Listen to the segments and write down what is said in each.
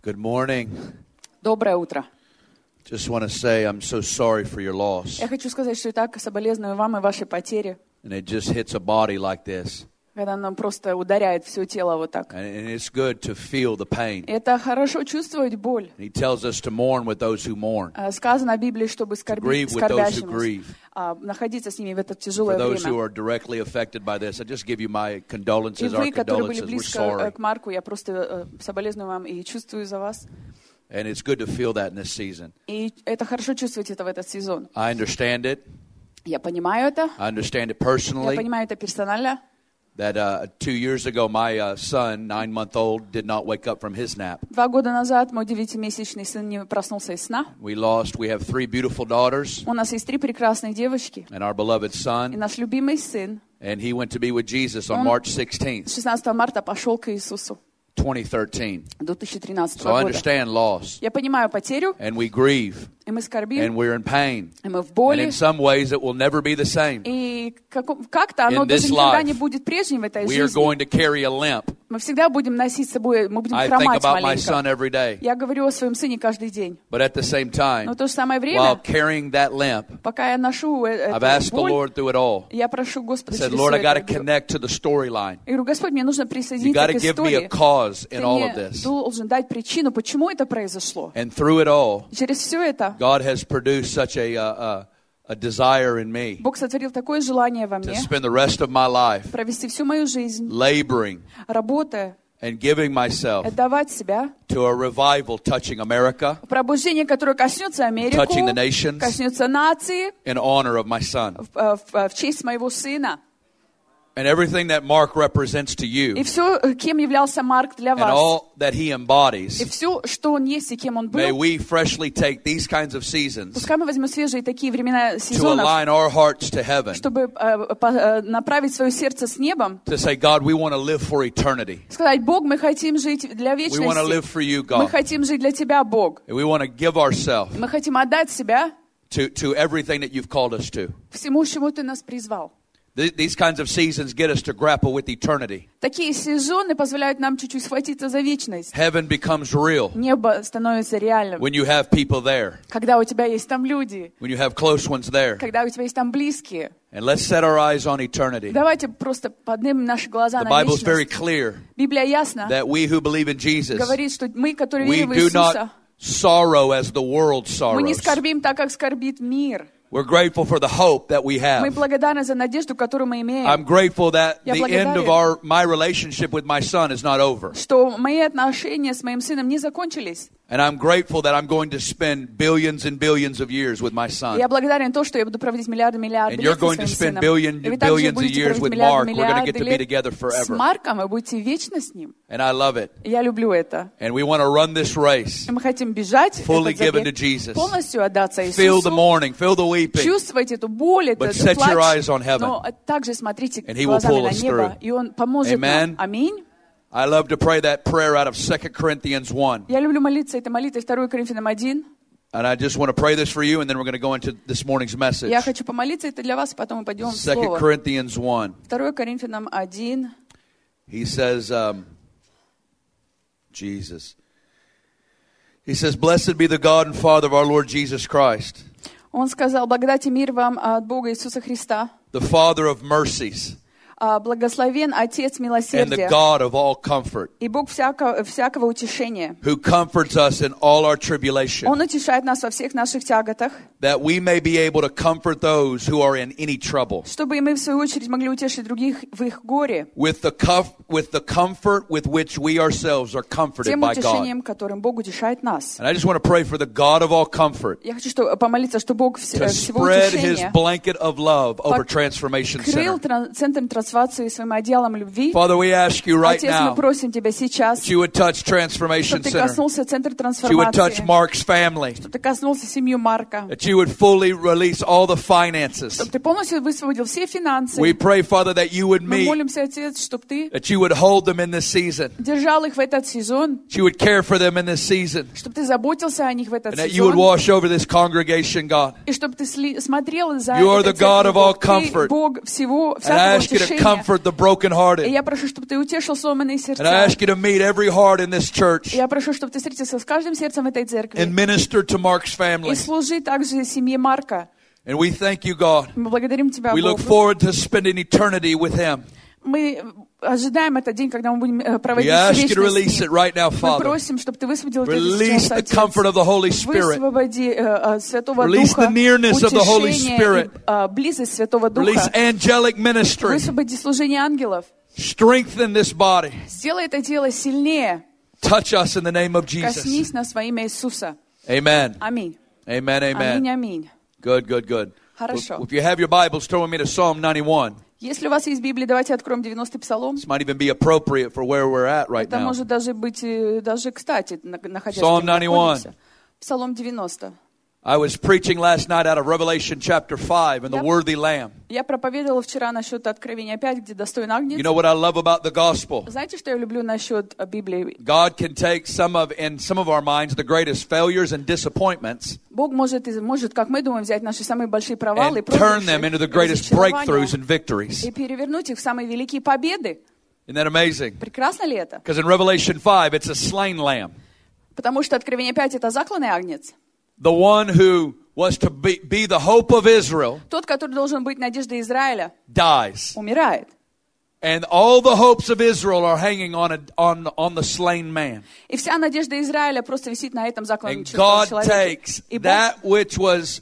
Good morning. Доброе утро. Just want to say I'm so sorry for your loss. Я хочу сказать, что и так соболезную вам и вашей потере, And it just hits a body like this. когда нам просто ударяет все тело вот так. And it's good to feel the pain. Это хорошо чувствовать боль. He tells us to mourn with those who mourn. Сказано в Библии, чтобы grieve скорбить with those who скорбящим, grieve. находиться с ними в это For тяжелое those who время. are directly affected by this, I just give you my И condolences, our вы, которые были condolences. We're близко sorry. к Марку, я просто соболезную вам и чувствую за вас. And it's good to feel that in this season. И это хорошо чувствовать это в этот сезон. I understand it. Я понимаю это. I understand it Я personally. понимаю это персонально. That 2 years ago, my son, 9-month-old, did not wake up from his nap. 2 года назад мой 9-месячный сын не проснулся из сна. We have 3 beautiful daughters У нас есть 3 прекрасные девочки. and our beloved И son. наш любимый сын And he went to be with Jesus on March 16th, 16 марта пошел к Иисусу 2013. 2013 So I года. understand loss. Я понимаю потерю, And we grieve. и мы скорбим, And we're in pain. и мы в And боли. in some ways, it will never be the same. И как-то оно In this даже никогда life, не будет прежним в этой We are жизни. going to carry a limp. Мы всегда будем носить с собой, мы будем I think хромать about my son маленько. every day. Я говорю о своем сыне каждый день. But at the same time, Но в то же самое while время, carrying that limp, пока я ношу I've эту asked the боль, Lord through it all. я прошу I Господа said, через Lord, I все got to это. connect to the storyline. Я говорю, Господь, мне нужно You присоединиться got к to give me a истории. cause Ты in all of мне this. должен дать причину, почему это произошло. And through it all, И через все это God has produced such a desire in me Бог сотворил такое желание во to мне spend the rest of my life провести всю мою жизнь, laboring работая, and giving myself отдавать себя to a revival touching America в пробуждение, которое коснется Америку, Touching the nations. коснется нации in honor of my son. в честь моего сына. And everything that Mark represents to И you все, кем являлся Марк для and вас, all that he и embodies, все, что он есть и кем он may был, we freshly take these kinds of seasons пускай мы возьмем свежие такие времена to сезонов, align our hearts to heaven, чтобы направить свое сердце с небом, to say, God, we want to live for eternity. сказать, Бог, мы хотим жить для We want to live вечности, for you, мы God. хотим жить для Тебя, Бог, And we want to give ourselves мы хотим отдать себя to everything that you've called us to. всему, чему Ты нас призвал. These kinds of seasons get us to grapple with eternity. Такие сезоны позволяют нам чуть-чуть схватиться за вечность. Heaven becomes real Небо становится реальным. when you have people there, Когда у тебя есть там люди, when you have close ones there. когда у тебя есть там близкие. And let's set our eyes on eternity. Давайте просто поднимем наши глаза The на Bible is very вечность. clear Библия ясно that we who believe in Jesus, говорит, что мы, которые we верим в do Иисуса, not sorrow as the world мы не sorrows. скорбим так, как скорбит мир. We're grateful for the hope that we Мы have. благодарны за надежду, которую мы имеем. I'm grateful that Я the end of благодарен. my relationship with my son is not over. Что мои отношения с моим сыном не закончились. And I'm grateful that I'm going to spend billions and billions of years with my son. Я благодарен то, что я буду проводить миллиарды And you're лет со going to своим spend сыном. И вы также billions of будете years проводить with Mark. We're going to миллиарды get to be лет together с forever. Марком, и будете вечно с ним. And I love it. Я люблю это. And we want to run this race, И мы хотим бежать fully этот given to забег, Jesus. полностью отдаться Feel the Иисусу, mourning, feel the weeping, чувствовать эту боль, but этот set your плач, eyes on heaven. но также смотрите And He will глазами pull на us небо, through. и Он поможет Amen. нам. Аминь. I love to pray that prayer out of 2 Corinthians 1. Я люблю молиться этой молитвой 2 Коринфянам 1. And I just want to pray this for you, and then we're going to go into this morning's message. Я хочу помолиться это для вас, потом мы пойдем в 2 Слово. Corinthians 1. 2 Коринфянам 1. He says, Jesus. He says, Blessed be the God and Father of our Lord Jesus Christ, Он сказал: благодать и мир вам от Бога Иисуса Христа. the Father of mercies Благословен Отец and the милосердия God of all comfort, и Бог всякого утешения. who comforts us in all our tribulation, Он утешает нас во всех наших тяготах, that we may be able to comfort those who are in any trouble, чтобы и мы, в свою очередь, могли утешить других в их горе, with the comfort with which we ourselves are comforted тем by God. утешением, которым Бог утешает нас. And I just want to pray for the God of all comfort Я хочу помолиться, что Бог to всего spread His утешения blanket of love over Transformation крыл Center. центр трансформации своим одеялом любви. Father, we ask you right Отец, мы now просим Тебя сейчас, that you would touch Transformation чтобы Ты Center, коснулся центра that you would touch трансформации, Mark's family, чтобы Ты коснулся семью Марка, that you would fully release all the finances. чтобы Ты полностью высвободил все финансы. We pray, Father, that you would Мы meet, молимся, Отец, чтобы Ты that you would hold them in this season, держал их в этот сезон, that you would care for them in this season, чтобы Ты заботился о них в этот and that you would сезон, wash over this congregation, God. и чтобы Ты смотрел за You are этой the God церковью, of all Бог. Ты comfort. Бог всего, And I всякого ask you to утешения. comfort the И brokenhearted. я прошу, чтобы Ты утешил сломанные And I сердца. ask you to meet every heart in this church Я прошу, чтобы Ты встретился с каждым сердцем этой and церкви. minister to Mark's И family. служи также семье Марка. And we thank you, God. Мы благодарим Тебя, We look Бог. forward to spending eternity with him. Мы ожидаем этот день, когда мы будем проводить We ask you to вечность release с it Ним. right now, Мы Father. просим, чтобы Ты высвободил это Release сейчас, the Отец. comfort of the Holy Spirit. Высвободи Святого Release Духа, the nearness of the Holy утешение Spirit. и близость Святого Release Духа. angelic ministry. Высвободи служение ангелов. Strengthen this body. Сделай это дело сильнее. Touch us in the name of Jesus. Коснись нас во имя Иисуса. Amen. Аминь. Amen, Аминь, amen. аминь. Good, good, good. Хорошо. If you have your Bibles, turn with me to Psalm 91. Если у вас есть Библия, давайте откроем 90-й Псалом. This might even be appropriate for where we're at right Это now. может даже быть, даже кстати, находясь Psalm где мы 91. находимся. Псалом 90. I was preaching last night out of Revelation chapter 5 and the Yep. worthy lamb. Я проповедовала вчера насчет Откровения 5, где достоин агнец. You know what I love about the gospel? Знаете, что я люблю насчет Библии? God can take in some of our minds, the greatest failures and disappointments Бог может, как мы думаем, взять наши самые большие провалы и and turn them into the greatest breakthroughs разочарования and victories. и перевернуть их в самые великие победы. Isn't that amazing? Прекрасно ли это? Because in Revelation 5, it's a slain lamb. Потому что Откровение 5 — это закланный агнец. The one who was to be the hope of Israel Тот, который должен быть надеждой Израиля, dies. умирает. And all the hopes of Israel are hanging on the slain man. И вся надежда Израиля просто висит на этом закланном And God человеке. takes И Бог that which was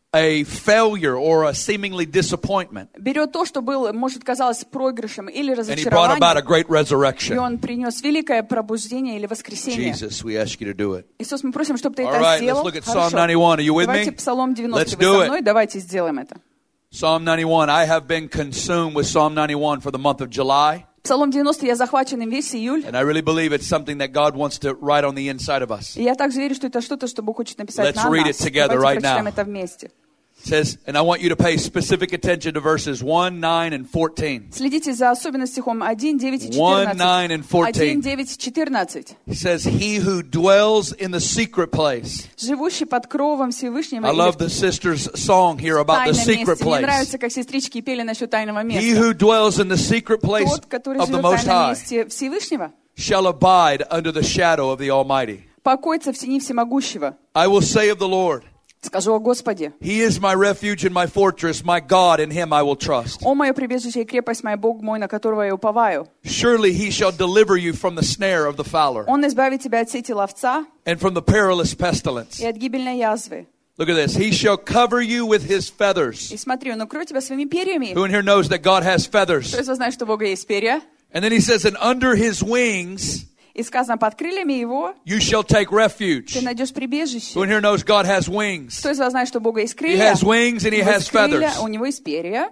a failure or a seemingly disappointment, берет то, что было, может, казалось проигрышем или and He brought about a разочарованием, great и resurrection. Он принес великое пробуждение или воскресение. Jesus, we ask you to do it. Иисус, мы просим, чтобы Ты All это right, let's сделал. look at Psalm Хорошо. 91. Are you with Давайте me? Псалом 90. Let's Вы do со it. мной? Давайте сделаем это. Psalm 91. I have been consumed with Psalm 91 for the month of July, Псалом 90, я захвачен им весь июль. and I really believe it's something that God wants to write on the inside of us. И я также верю, что это что-то, что Бог хочет написать Let's на read нас. it together Давайте right прочитаем now. это вместе. It says, and I want you to pay specific attention to verses 1, 9, and 14. Следите за особенным стихом 1, 9 и 1, 9, 14. and 14. 1, 9, 14. He says, he who dwells in the secret place. Живущий под кровом Всевышнего I или love в the sister's song here about the тайном secret месте. Мне place. нравится, как сестрички пели насчет тайного He места. who dwells in the secret place Тот, который of the живет в Most тайном High месте Всевышнего, shall abide under the shadow of the Almighty. покоится в тени Всемогущего. I will say of the Lord, Скажу о Господе: He is my refuge and my fortress, my God, in Him I will trust. «О мое прибежище и крепость моя, Бог мой, на которого я уповаю». Surely He shall deliver you from the snare of the fowler Он избавит тебя от сети ловца and from the perilous pestilence. и от гибельной язвы. Look at this. He shall cover you with His feathers. И смотри, он укроет тебя своими перьями. Who in here knows that God has feathers? То есть вы знаете, что у Бога есть перья. And then He says, and under His wings И сказано, под крыльями его you shall take refuge. ты найдешь прибежище. Who in here knows God has wings? Кто из вас знает, что у Бога есть He крылья? has wings and He У него has есть крылья, feathers. у него есть перья.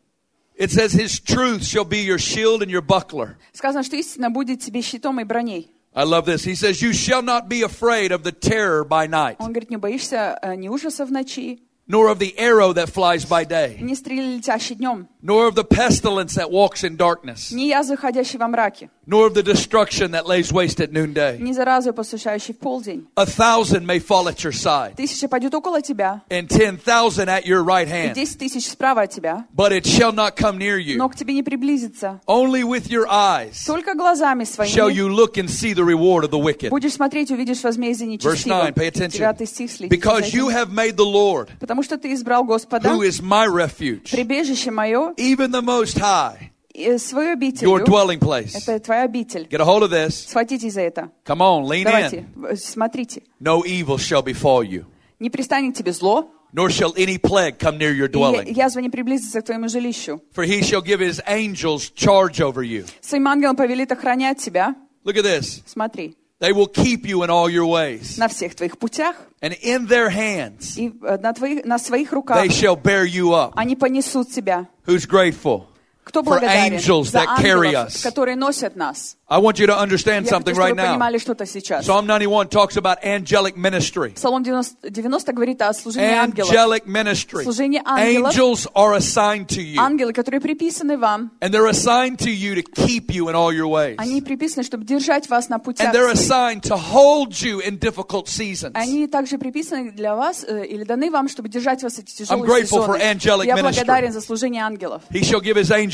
It says His truth shall be your shield and your buckler. Сказано, что истина будет тебе щитом и броней. I love this. He says, you shall not be afraid of the terror by night, Он говорит, не боишься ни ужаса в ночи, nor of the arrow that flies by day, ни стрелы, летящей днем, nor of the pestilence that walks in darkness, ни язвы, ходящей во мраке, nor of the destruction that lays waste at noonday. ни заразы, посушающей в полдень. 1,000 may fall at your side, 1000 пойдет около тебя, and 10,000 at your right и hand, 10 000 справа от тебя, but it shall not come near но you. к тебе не приблизится. Only with your eyes Только глазами shall своими you look and see the reward of the wicked. будешь смотреть, увидишь возмездие Verse 9, pay нечестивых. attention. 9 стих, следите за Because you этим. have made the Lord, Потому что ты избрал Господа, who is my refuge, прибежище мое, even the Most High, и свою обитель. your dwelling place. Это твоя обитель. Get a hold of this. Схватитесь за это. Come on, lean Давайте, in. смотрите. No evil shall befall you, Не пристанет тебе зло, nor shall any plague come near your и dwelling. язва не приблизится к твоему жилищу. For he shall give his angels charge over you. Своим ангелам повелит охранять тебя. Look at this. Смотри, They will keep you in all your ways. на всех твоих путях And in their hands и на своих руках they shall bear you up. они понесут тебя. Who's grateful? Кто For благодарен angels за that carry ангелов, us. которые носят нас? I want you to understand Я хочу, something чтобы right вы now. понимали что-то сейчас. Psalm 91 talks about angelic ministry. Псалом 90 говорит о служении ангелов. Angelic ministry. Служение ангелов. Angels are assigned to you. Ангелы, которые приписаны вам, And they're assigned to you to keep you in all your ways. они приписаны, чтобы держать вас на путях And they're своих. assigned to hold you in difficult seasons. Они также приписаны для вас или даны вам, чтобы держать вас в эти I'm тяжелые grateful for сезоны. angelic Я ministry. благодарен за служение ангелов. He shall give his angels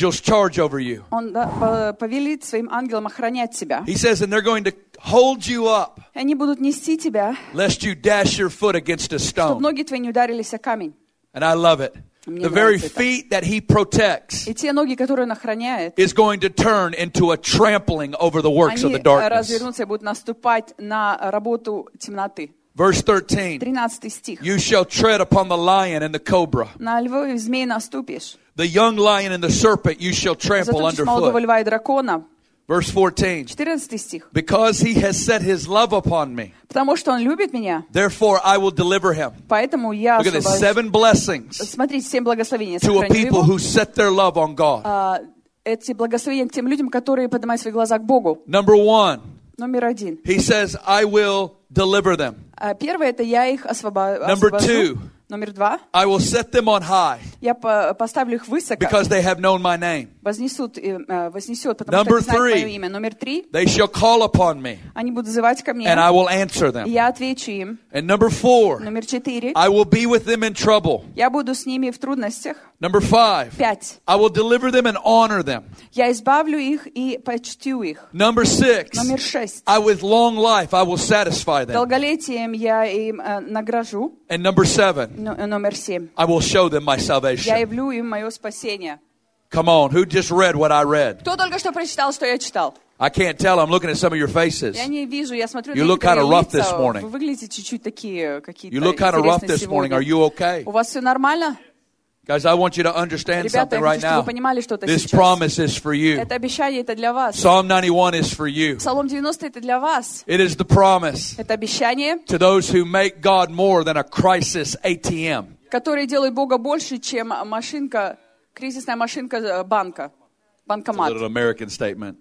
angels charge over you. Он повелит своим ангелам охранять тебя. He says, and they're going to hold you up, Они будут нести тебя, lest you dash your foot against a чтобы stone. ноги твои не ударились о камень. And I love it. Мне The very нравится это. feet that he protects И те ноги, которые он охраняет, is going to turn into a trampling over the works of они the darkness. развернутся и будут наступать на работу темноты. Verse 13, 13 стих. you shall tread upon the lion and the cobra. На льва и змей наступишь. The young lion and the serpent you shall trample Затопчешь молодого underfoot. льва и дракона. Verse 14, 14 стих. because he has set his love upon me, Потому что он любит меня, therefore I will deliver him. поэтому я Look at this, освобожу. 7 blessings Смотрите, 7 благословений. to a Сохраню people его. who set their love on God. Эти благословения к тем людям, которые поднимают свои глаза к Богу. Number 1, Номер 1. he says, I will deliver them. Первое, это я их Number освобожу. 2, Номер 2. I will set them on high Я поставлю их высоко. because they have known my name. Вознесет, потому Number что они знают 3. мое имя. Номер 3. They shall call upon me Они будут взывать ко мне. and I will answer И them. я отвечу им. And number 4, Номер 4. I will be with them in trouble. Я буду с ними в трудностях. Number 5, 5. I will deliver them and honor them. Я избавлю их и почтю их. Number 6, Номер 6. with long life I will satisfy them. Долголетием я им награжу. And number 7, Номер 7. I will show them my Я salvation. явлю им мое спасение. Come on, who just read what I read? Кто только что прочитал, что я читал? I can't tell. I'm looking at some of your faces. Я не вижу, я смотрю You на look kinda некоторые rough this лица. morning. Вы выглядите чуть-чуть такие какие-то You look kind of rough интересные this morning. сегодня. Are you okay? У вас все нормально? Guys, I want you to understand Ребята, something я right хочу, чтобы now. вы понимали что-то This сейчас. promise is for you. Это обещание, это для вас. Psalm 91 is for you. Псалом 90 это для вас. It is the promise Это обещание, to those who make God more than a crisis ATM. которое делает Бога больше, чем машинка, кризисная машинка банка, A банкомат. little American statement.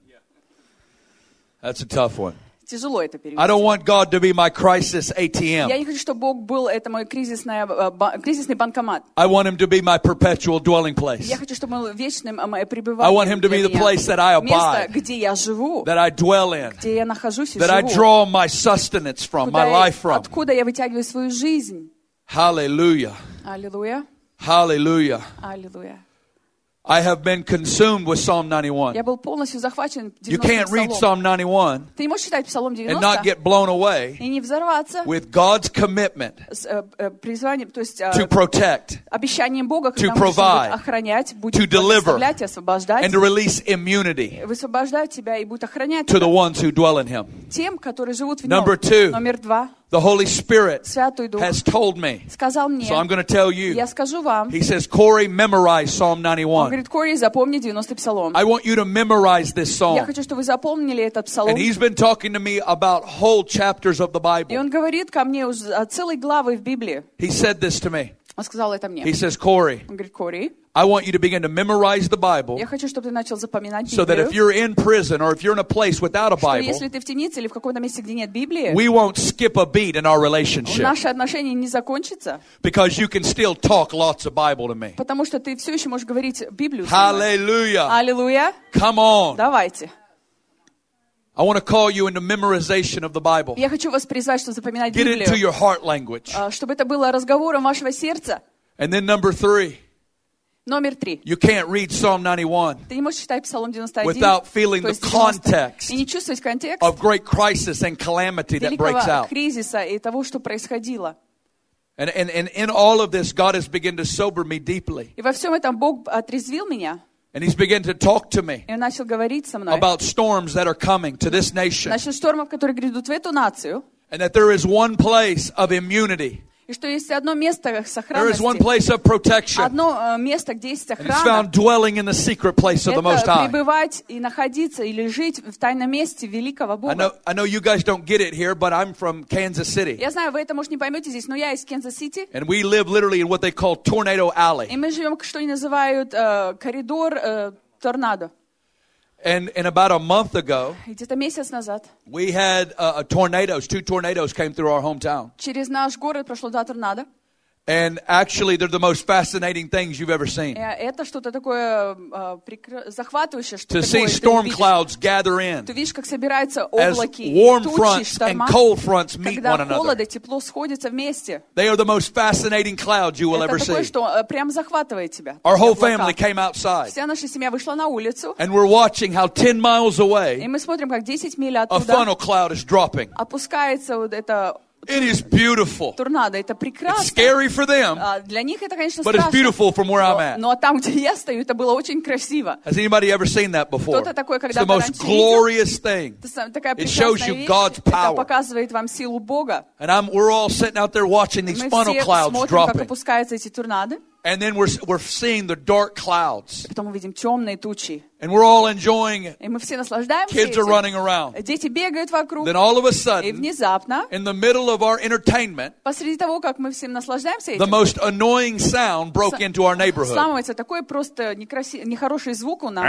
That's a tough one. Тяжело это I перевести. don't want God to be my crisis Я ATM. не хочу, чтобы Бог был, это мой кризисный банкомат. I want him to be my perpetual dwelling place. Я хочу, чтобы он вечным I пребывал want him to be the place that I место, abide, где я живу, that I dwell in, где я нахожусь и that I живу, draw my sustenance from, my life from. откуда я вытягиваю свою жизнь. Hallelujah. Аллилуйя, Hallelujah. аллилуйя. I have been consumed with Psalm 91. Я был полностью захвачен You 90-м can't read псалом. Psalm 91 Ты не можешь читать Псалом and not 90 get blown away и не взорваться with God's commitment с призванием, то есть to protect обещанием Бога, когда to он будет provide, охранять, to будет deliver, благословлять, освобождать, and to release immunity высвобождать тебя и будет охранять to the тебя ones who dwell in Him. тем, которые живут в нем. Number 2, Номер 2. the Holy Spirit Святой Дух has told me. сказал мне, So I'm going to tell you. я скажу вам, He says, Corey, memorize Psalm он 91. говорит, Кори, запомни 90-й псалом. I want you to memorize this Я psalm. хочу, чтобы вы запомнили этот псалом. And he's been talking to me about whole chapters of the И Bible. он говорит ко мне уже о целой главы в Библии. He said this to me. Он сказал это мне. He says, Corey, Он говорит, Кори, I want you to begin to memorize the Bible я хочу, чтобы ты начал запоминать so that if Библию, you're in prison or if you're in a place without a что Bible, если ты в темнице или в каком-то месте, где нет Библии, we won't skip a beat in our relationship наши отношения не закончатся, because you can still talk lots of Bible to me. потому что ты все еще можешь говорить Библию. со мной. Hallelujah. Аллилуйя. Come on. Давайте. I want to call you into memorization of the Bible. Я хочу вас призвать, чтобы запоминать Get it to Библию, your heart language. чтобы это было разговором вашего сердца. And then number 3, Номер 3. you can't read Psalm 91 Ты не можешь читать Псалом 91, without feeling то the есть 90, context и не чувствовать контекст of great crisis and calamity that breaks великого out. кризиса и того, что происходило. And in all of this, God has begun to sober me deeply. И во всем этом Бог отрезвил меня, And He's begun to talk to me и Он начал говорить со мной about storms that are coming to this nation. насчет штормов, которые грядут в эту нацию, And that there is one place of immunity. и что есть одно место There is one сохранности, place of protection. одно место, где есть And it's found охрана. dwelling in the secret place of the Most Это High. пребывать и находиться или жить в тайном месте великого Бога. I know you guys don't get it here, but I'm from Kansas City. Я знаю, вы это, может, не поймете здесь, но я из Канзас-Сити, And we live literally in what they call Tornado Alley. и мы живем, что они называют коридор торнадо. And about a month ago, И где-то месяц назад we had two tornadoes came through our hometown. через наш город прошло 2 торнадо. And actually, they're the most fascinating things you've ever seen. Это что-то такое захватывающее, что To see такое ты storm увидишь. clouds gather in Ты видишь, как собираются as облаки, warm тучи, fronts and шторма, cold fronts meet когда one холод another. и тепло сходятся вместе. They are the most fascinating clouds you will Это ever такое, see. что прям захватывает тебя. Our whole Облака. family came outside, Вся наша семья вышла на улицу, and we're watching how 10 miles и away мы смотрим, как 10 миль a оттуда funnel cloud is dropping. опускается вот это It is beautiful. торнадо. Это It's прекрасно. scary for them, Для них это, конечно, but it's страшно. beautiful from where I'm at. Но там, где я стою, это было очень красиво. Has anybody ever seen that before? Кто-то такой It's the когда-то most раньше glorious thing. Это такая It shows прекрасная you вещь. God's Это power. показывает вам силу Бога. And we're all sitting out there watching these Мы funnel все clouds смотрим, как dropping. опускаются эти торнадо. And then we're seeing the dark clouds. Потом мы видим темные тучи. And we're all enjoying it. И мы все наслаждаемся Kids are этим. running around. Дети бегают вокруг. Then all of a И sudden, внезапно, in the middle of our entertainment, посреди того, как мы всем наслаждаемся the этим, most annoying sound broke into our neighborhood. сламывается такой просто нехороший звук у нас.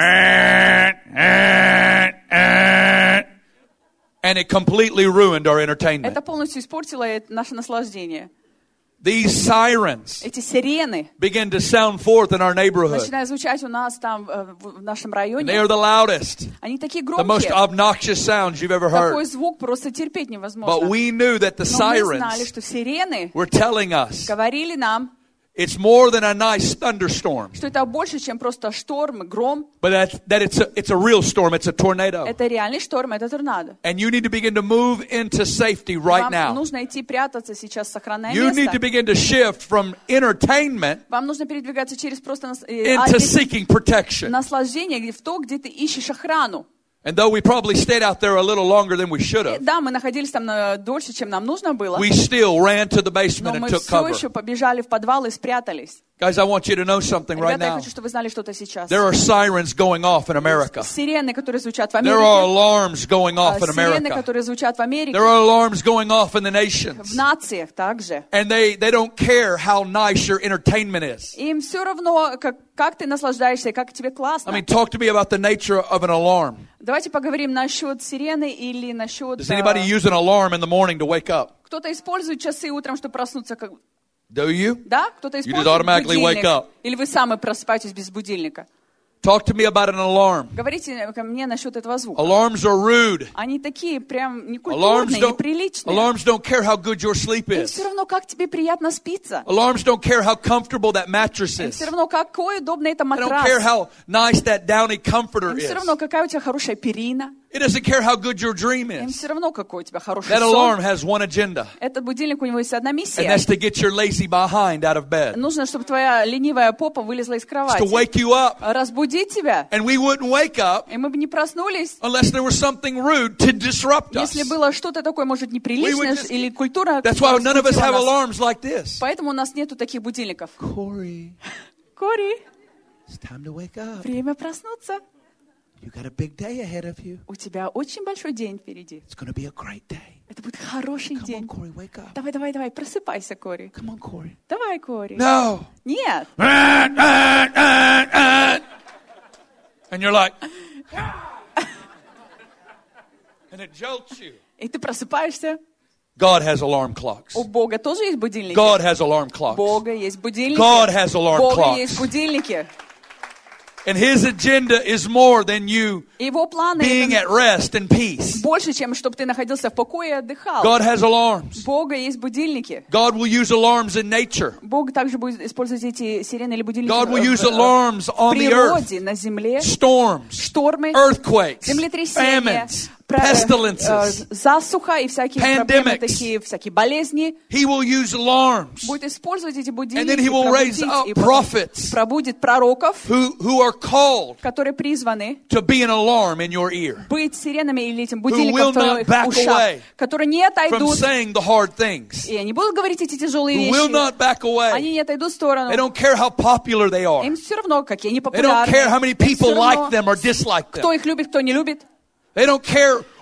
And it completely ruined our entertainment. Это полностью испортило наше наслаждение. These sirens Эти сирены begin to sound forth in our neighborhood. начинают звучать у нас там в нашем And they районе. are the loudest, Они такие the most громкие. obnoxious sounds you've ever Такой heard. звук просто терпеть But невозможно. we knew that the Но мы знали, sirens что сирены were telling us говорили нам, it's more than a nice thunderstorm, что это больше, чем просто шторм, гром. but that it's a real storm. It's a tornado. Это реальный шторм, это торнадо. And you need to begin to move into safety right Вам now. нужно идти прятаться сейчас, сохраняя You need to место. begin to shift from entertainment Вам нужно передвигаться через просто into seeking protection. наслаждение в то, где ты ищешь охрану. And though we probably stayed out there a little longer than we should have, Да, мы находились там дольше, чем нам нужно было, we still ran to the но basement and мы took все cover. еще побежали в подвал и спрятались. Guys, I want you to know something right Ребята, я now. хочу, чтобы вы знали что-то сейчас. There are sirens going off in America. Сирены, которые звучат в There are Америке. alarms going off in Сирены, America. которые звучат в Америке. There are alarms going off in the В nations. нациях также. And they don't care how nice your entertainment is. Им все равно, как ты наслаждаешься и как тебе классно. I mean, talk to me about the nature of an alarm. Давайте поговорим насчет сирены или насчет... Does anybody use an alarm in the morning to wake up? Кто-то использует часы утром, чтобы проснуться. Do you? Да? Кто-то You just использует automatically wake будильник. up. Или вы сами просыпаетесь без будильника. Talk to me about an alarm. Говорите ко мне насчет этого звука. Alarms are rude. Они такие прям Alarms некультурные, неприличные. don't care how good your sleep Им is. все равно, как тебе приятно спится. Alarms don't care how comfortable that mattress Им is. все равно, какой удобный это They don't care матрас. how nice that downy comforter Им все is. равно, какая у тебя хорошая перина. It doesn't care how good your dream Им is. все равно, какой у тебя хороший That alarm сон. has one agenda, Этот будильник, у него есть одна and миссия. that's to get your lazy behind out of bed. Нужно, чтобы твоя ленивая попа вылезла из It's to кровати. wake you up. Разбудить тебя. And we wouldn't wake up И мы бы не проснулись, unless there was something rude to disrupt us. если было что-то такое, может, неприличное just- или культура. That's why none of us разбудила have нас. alarms like this. Поэтому у нас нету таких будильников. Corey, Кори, it's time to wake up. время проснуться. You got a big day ahead of you. У тебя очень большой день впереди. It's going to be a great day. Это будет хороший Come on, день. Corey, wake up. Давай, давай, давай, просыпайся, Кори. Come on, Corey. Давай, Кори. No. Нет. And you're like, and it jolts you. И ты просыпаешься. God has alarm clocks. У Бога тоже есть будильники. God has alarm У clocks. Бога есть будильники. God has alarm У Бога clocks. есть будильники. And His agenda is more than you Его планы being это at rest and peace. больше, чем чтобы ты находился в покое и отдыхал. God has alarms. У Бога есть будильники. God will use alarms in nature. Бог также будет использовать эти сирены или будильники God will use в alarms on the earth. природе, на земле. Storms, Штормы, earthquakes, землетрясения, famines, pestilences. засуха и всякие проблемы, pandemics. такие всякие болезни. He will use alarms Будет использовать эти And then he будильники, will raise пробудить up и prophets пробудит пророков, who are called которые призваны to be an alarm in your ear, быть сиреными или этим will будильником в not твоих back ушах, away которые не from отойдут, saying the hard things, и они будут говорить эти тяжелые who will вещи, not back away. они не отойдут в сторону. They don't care how popular they are. Им все равно, какие они They don't популярны. care how many Им всё people равно, like them or dislike кто them. их любит, кто не любит. They don't care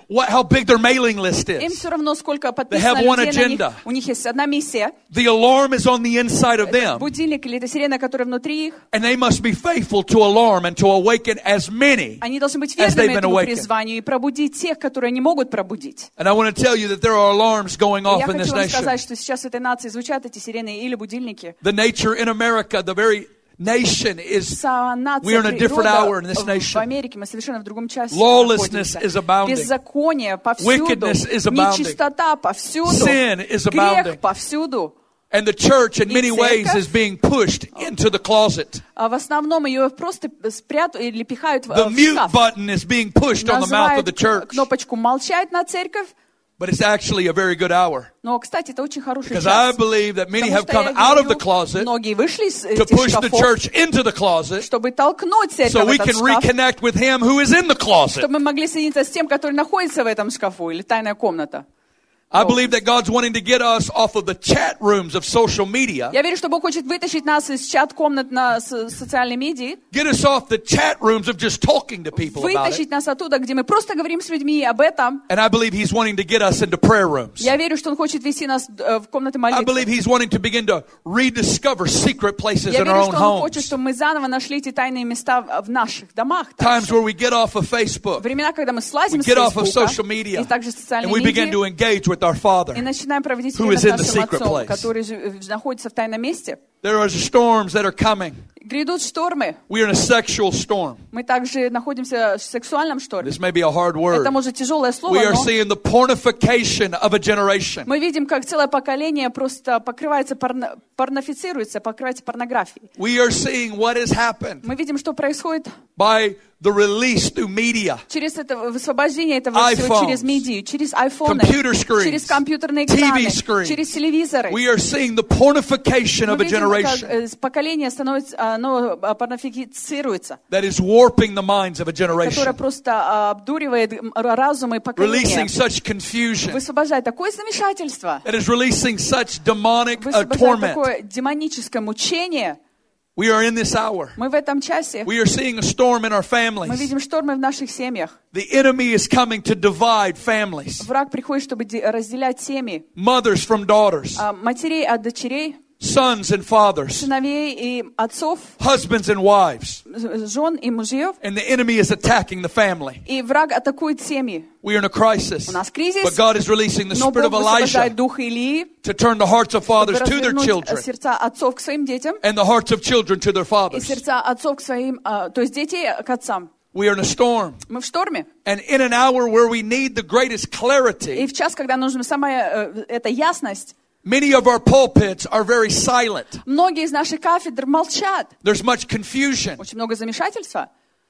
how big their mailing list Им is. все равно, сколько have подписано one людей на них. agenda. У них есть одна миссия. The alarm is on the inside of them. Будильник или это сирена, которая внутри их. And they must be faithful to alarm and to awaken as many Они должны быть as they've верными been этому awakened. призванию и пробудить тех, которые не могут пробудить. And I want to tell you that there are alarms going Я off in this хочу вам nation. сказать, что сейчас в этой нации звучат эти сирены или будильники. The nature in America, the very nation is, Вся нация, we are in a different hour in this в nation. Америке, мы совершенно в другом часе Lawlessness находимся. is abounding. Беззаконие повсюду, Wickedness is abounding. нечистота повсюду, Sin is abounding. грех повсюду. And the church in И many ways церковь, is being pushed into the closet. А в основном ее просто спрятывают или пихают The в mute шкаф. button is being pushed on the mouth of Называют the church. кнопочку «молчать» на церковь. But it's actually a very good hour. Но, кстати, это очень хороший Because I час. believe that many Потому have что come я out of the верю, closet многие вышли из to этих push the шкафов, church into the closet чтобы толкнуть церковь so в we этот can шкаф, reconnect with him who is in the closet. чтобы мы могли соединиться с тем, который находится в этом шкафу, или тайная комната. I believe that God's wanting to get us off of the chat rooms of social media. Я верю, что Бог хочет вытащить нас из чат-комнат на социальной медии, Get us off the chat rooms of just talking to people about it. вытащить нас оттуда, где мы просто говорим с людьми об этом. And I believe He's wanting to get us into prayer rooms. Я верю, что Он хочет вести нас в комнаты I молитвы. believe He's wanting to begin to rediscover secret places Я in our верю, own что Он хочет, homes. чтобы мы заново нашли эти тайные места в наших домах. Times where we get off of Facebook, Времена, когда мы слазим we с get off of Фейсбука social media, и также and социальные we begin to медиа, engage with our Father. и начинаем проводить who время is с in the нашим secret Отцом, place. который находится в тайном месте. There are storms that are coming. Грядут штормы. We are in a sexual storm. Мы также находимся в сексуальном шторме. This may be a hard word. Это, может, тяжелое слово, We are но seeing the pornification of a generation. мы видим, как целое поколение просто покрывается, порнофицируется, покрывается порнографией. We are seeing what has happened Мы видим, что происходит by the release through media, через это высвобождение этого всего, iPhones, через медиа, через айфоны, computer screens, через компьютерные TV экраны, screens. через телевизоры. We are seeing the pornification Мы of a видим, generation как поколение становится, оно порнофицируется, that is warping the minds of a которое generation, просто обдуривает разумы поколения, releasing such confusion, высвобождает такое замешательство, that is releasing such demonic высвобождает torment. такое демоническое мучение. We are in this hour. Мы в этом часе. We are seeing a storm in our Мы families. видим штормы в наших семьях. The enemy is coming to divide families, Враг приходит, чтобы разделять семьи. mothers from daughters, Матерей от дочерей, sons and fathers, сыновей и отцов, husbands and wives. жен и мужьев. And the enemy is attacking the family. И враг атакует семьи. We are in a crisis. У нас кризис, But God is releasing the но spirit Бог of Elijah высвобождает дух Илии, to turn the hearts of fathers чтобы to their развернуть children сердца отцов к своим детям and the hearts of children to their и fathers. сердца отцов к своим, то есть детей к отцам. We are in a storm. Мы в шторме. And in an hour where we need the greatest clarity, И в час, когда нужна самая эта ясность, many of our pulpits are very silent. многие из наших кафедр молчат. There's much confusion. Очень много замешательства.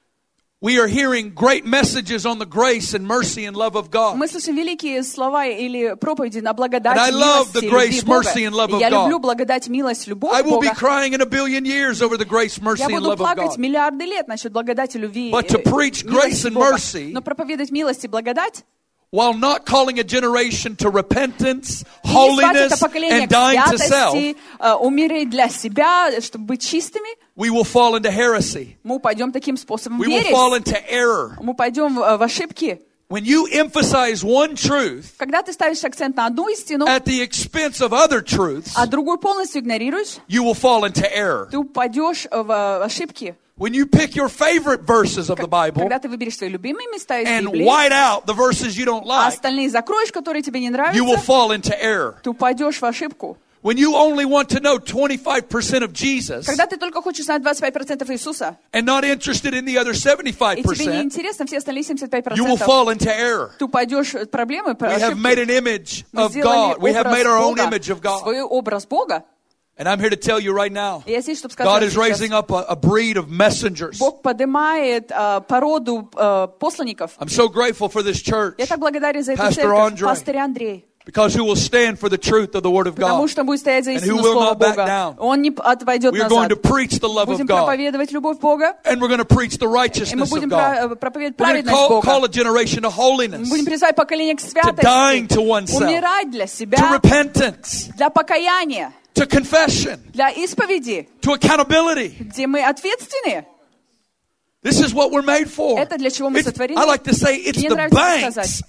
We are hearing great messages on the grace and mercy and love of God. Мы слышим великие слова или проповеди на благодать And I и love the милость, grace, любви Бога. mercy, and love И of я God. люблю благодать, милость, любовь I will be Бога. crying in a billion years over the grace, mercy, Я and буду love of плакать God. миллиарды лет насчет благодати, любви, But to preach grace милости and Бога. mercy, Но проповедовать милость и благодать, while not calling a generation to repentance, и не звать это holiness, поколение and к dying to self, святости, умереть для себя, чтобы быть чистыми, we will fall into heresy. мы пойдем таким способом We will fall верить. into error. Мы пойдем в ошибки. When you emphasize one truth Когда ты ставишь акцент на одну истину, at the expense of other truths, а другую полностью игнорируешь, you will fall into error. ты упадешь в ошибки. When you pick your favorite verses of the Bible Когда ты выберешь свои любимые места из and Библии, white out the verses you don't а like, остальные закроешь, которые тебе не you will нравятся, fall into error. ты упадешь в ошибку. When you only want to know 25% of Jesus Когда ты только хочешь знать 25% Иисуса, and not interested in the other и тебе не 75%, интересно все остальные you will 75%, fall into error. ты упадешь в проблемы, We have made ошибки. an image Мы of сделали God. We have made our own образ image of Бога, God. свой образ Бога. And I'm here to tell you right now, И я здесь, чтобы God сказать, is raising up a breed of messengers. Бог поднимает породу посланников. I'm so grateful for this church Я так благодарен за эту Pastor церковь, Andre. пастырь Андрей. because who will stand for the truth of the Word of Потому God. что будет стоять за And истину who will Слова not back Бога. down. Он не отвойдет We are going to назад. preach the love of Будем God. проповедовать любовь Бога, And we're going to preach the и мы righteousness of будем God. проповедовать We're going to праведность call Бога. a generation to holiness, Мы будем призывать поколение к dying святости, to oneself, умирать для to себя, repentance, для покаяния, to confession, для исповеди, to accountability. где мы ответственны. This is what we're made for. Это для чего мы сотворены. I like to say it's Мне the нравится banks сказать,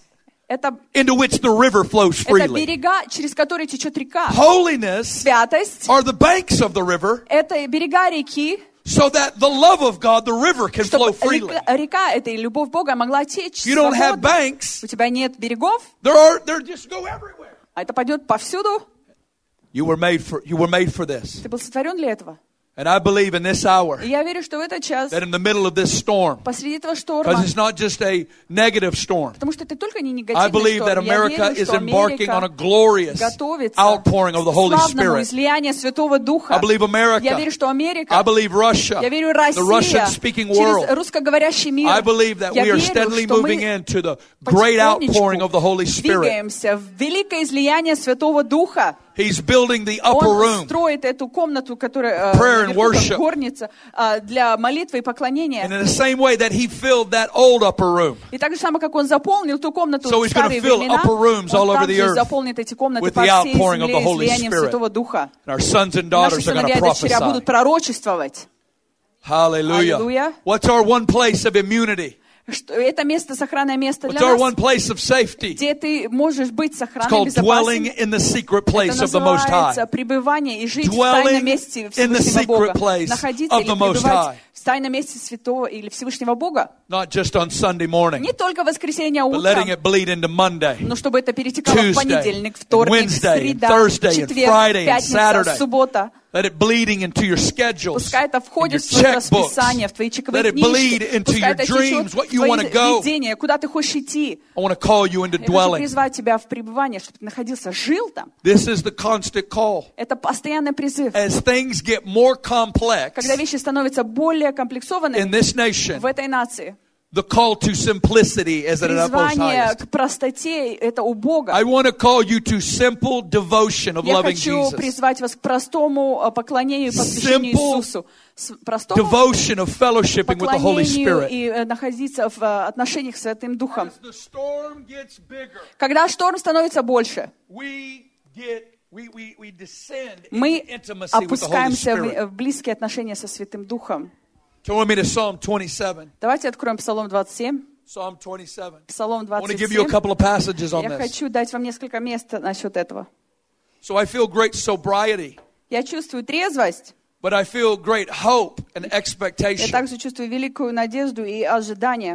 Это into which the river flows freely. берега, через которые течет река. Holiness Святость are the banks of the river, — это берега реки, so that the love of God, the river, can flow чтобы freely. река, это и любовь Бога, могла течь You don't have свободно. banks. У тебя нет берегов, They're just go everywhere. а это пойдет повсюду. You were made for this. Ты был сотворен для этого. And I believe in this hour И я верю, что в этот час, that in the middle of this storm, посреди этого because шторма, it's not just a negative storm, потому что это только не I негативный believe that шторм. Я America верю, is что embarking on a Америка glorious готовится outpouring of the к Holy славному Spirit. излиянию Святого Духа. I believe Я America. верю, что Америка, I believe Russia, я верю, the Россия, Russian-speaking через world. русскоговорящий мир. I believe that Я we are верю, steadily что moving мы into the great outpouring потихонечку of the Holy Spirit. двигаемся в великое излияние Святого Духа. He's building the upper Он room. строит эту комнату, которая Prayer and наверху, worship. как горница, для молитвы и поклонения. And in the same way that he filled that old upper room И так же самое, как он заполнил ту комнату So в he's gonna старые fill времена, upper rooms all он over the также earth заполнит эти комнаты with по the всей outpouring of the земле Holy излиянием Spirit. Святого Духа. and our sons and Наши daughters are going сыновья to и дочеря будут prophesy. пророчествовать. Hallelujah. Hallelujah. What's our one place of immunity? Это место, сохранное место What's для our нас, one place of safety? где ты можешь быть It's сохранным, called dwelling безопасным. in the secret Это place of the Most называется High. пребывание и жить в Dwelling тайном месте in the Всевышнего Бога. secret place Находиться of или the Most пребывать High. в тайном месте Святого или Всевышнего Бога. Not just on Sunday morning, Не только в воскресенье but letting утром, it bleed into Monday, но чтобы это перетекало в Tuesday, понедельник, and вторник, Wednesday, and среда, Thursday, and четверг, Friday, and пятница, Saturday. суббота. Let it bleeding into your schedules, Пускай это in your входит в твое checkbooks. расписание, в твои чековые Let it bleed книжки. into Пускай your это dreams, течет what в you твои wanna go. видения, куда ты хочешь идти. I want to call you into Я хочу dwelling. призвать тебя в пребывание, чтобы ты находился, жил там. This is the constant call. Это постоянный призыв. As things get more complex Когда вещи становятся более in комплексованными this nation, в этой нации, the call to simplicity is at its utmost призвание highest. к простоте — это у Бога. I want to call you to simple devotion of Я loving хочу Jesus. призвать вас к простому поклонению и посвящению Simple Иисусу. Простому Devotion of fellowshipping with the Holy поклонению Spirit. и находиться в отношениях с Святым Духом. As the storm gets bigger, Когда шторм становится больше, we descend мы into intimacy with the Holy опускаемся Spirit. в близкие отношения со Святым Духом. Turn me to Psalm 27. Давайте откроем Псалом 27. Psalm 27. Псалом I want to give you a 27. couple of passages on Я this. хочу дать вам несколько мест насчет этого. So I feel great sobriety, Я чувствую трезвость. but I feel great hope and Я expectation. также чувствую великую надежду и ожидание.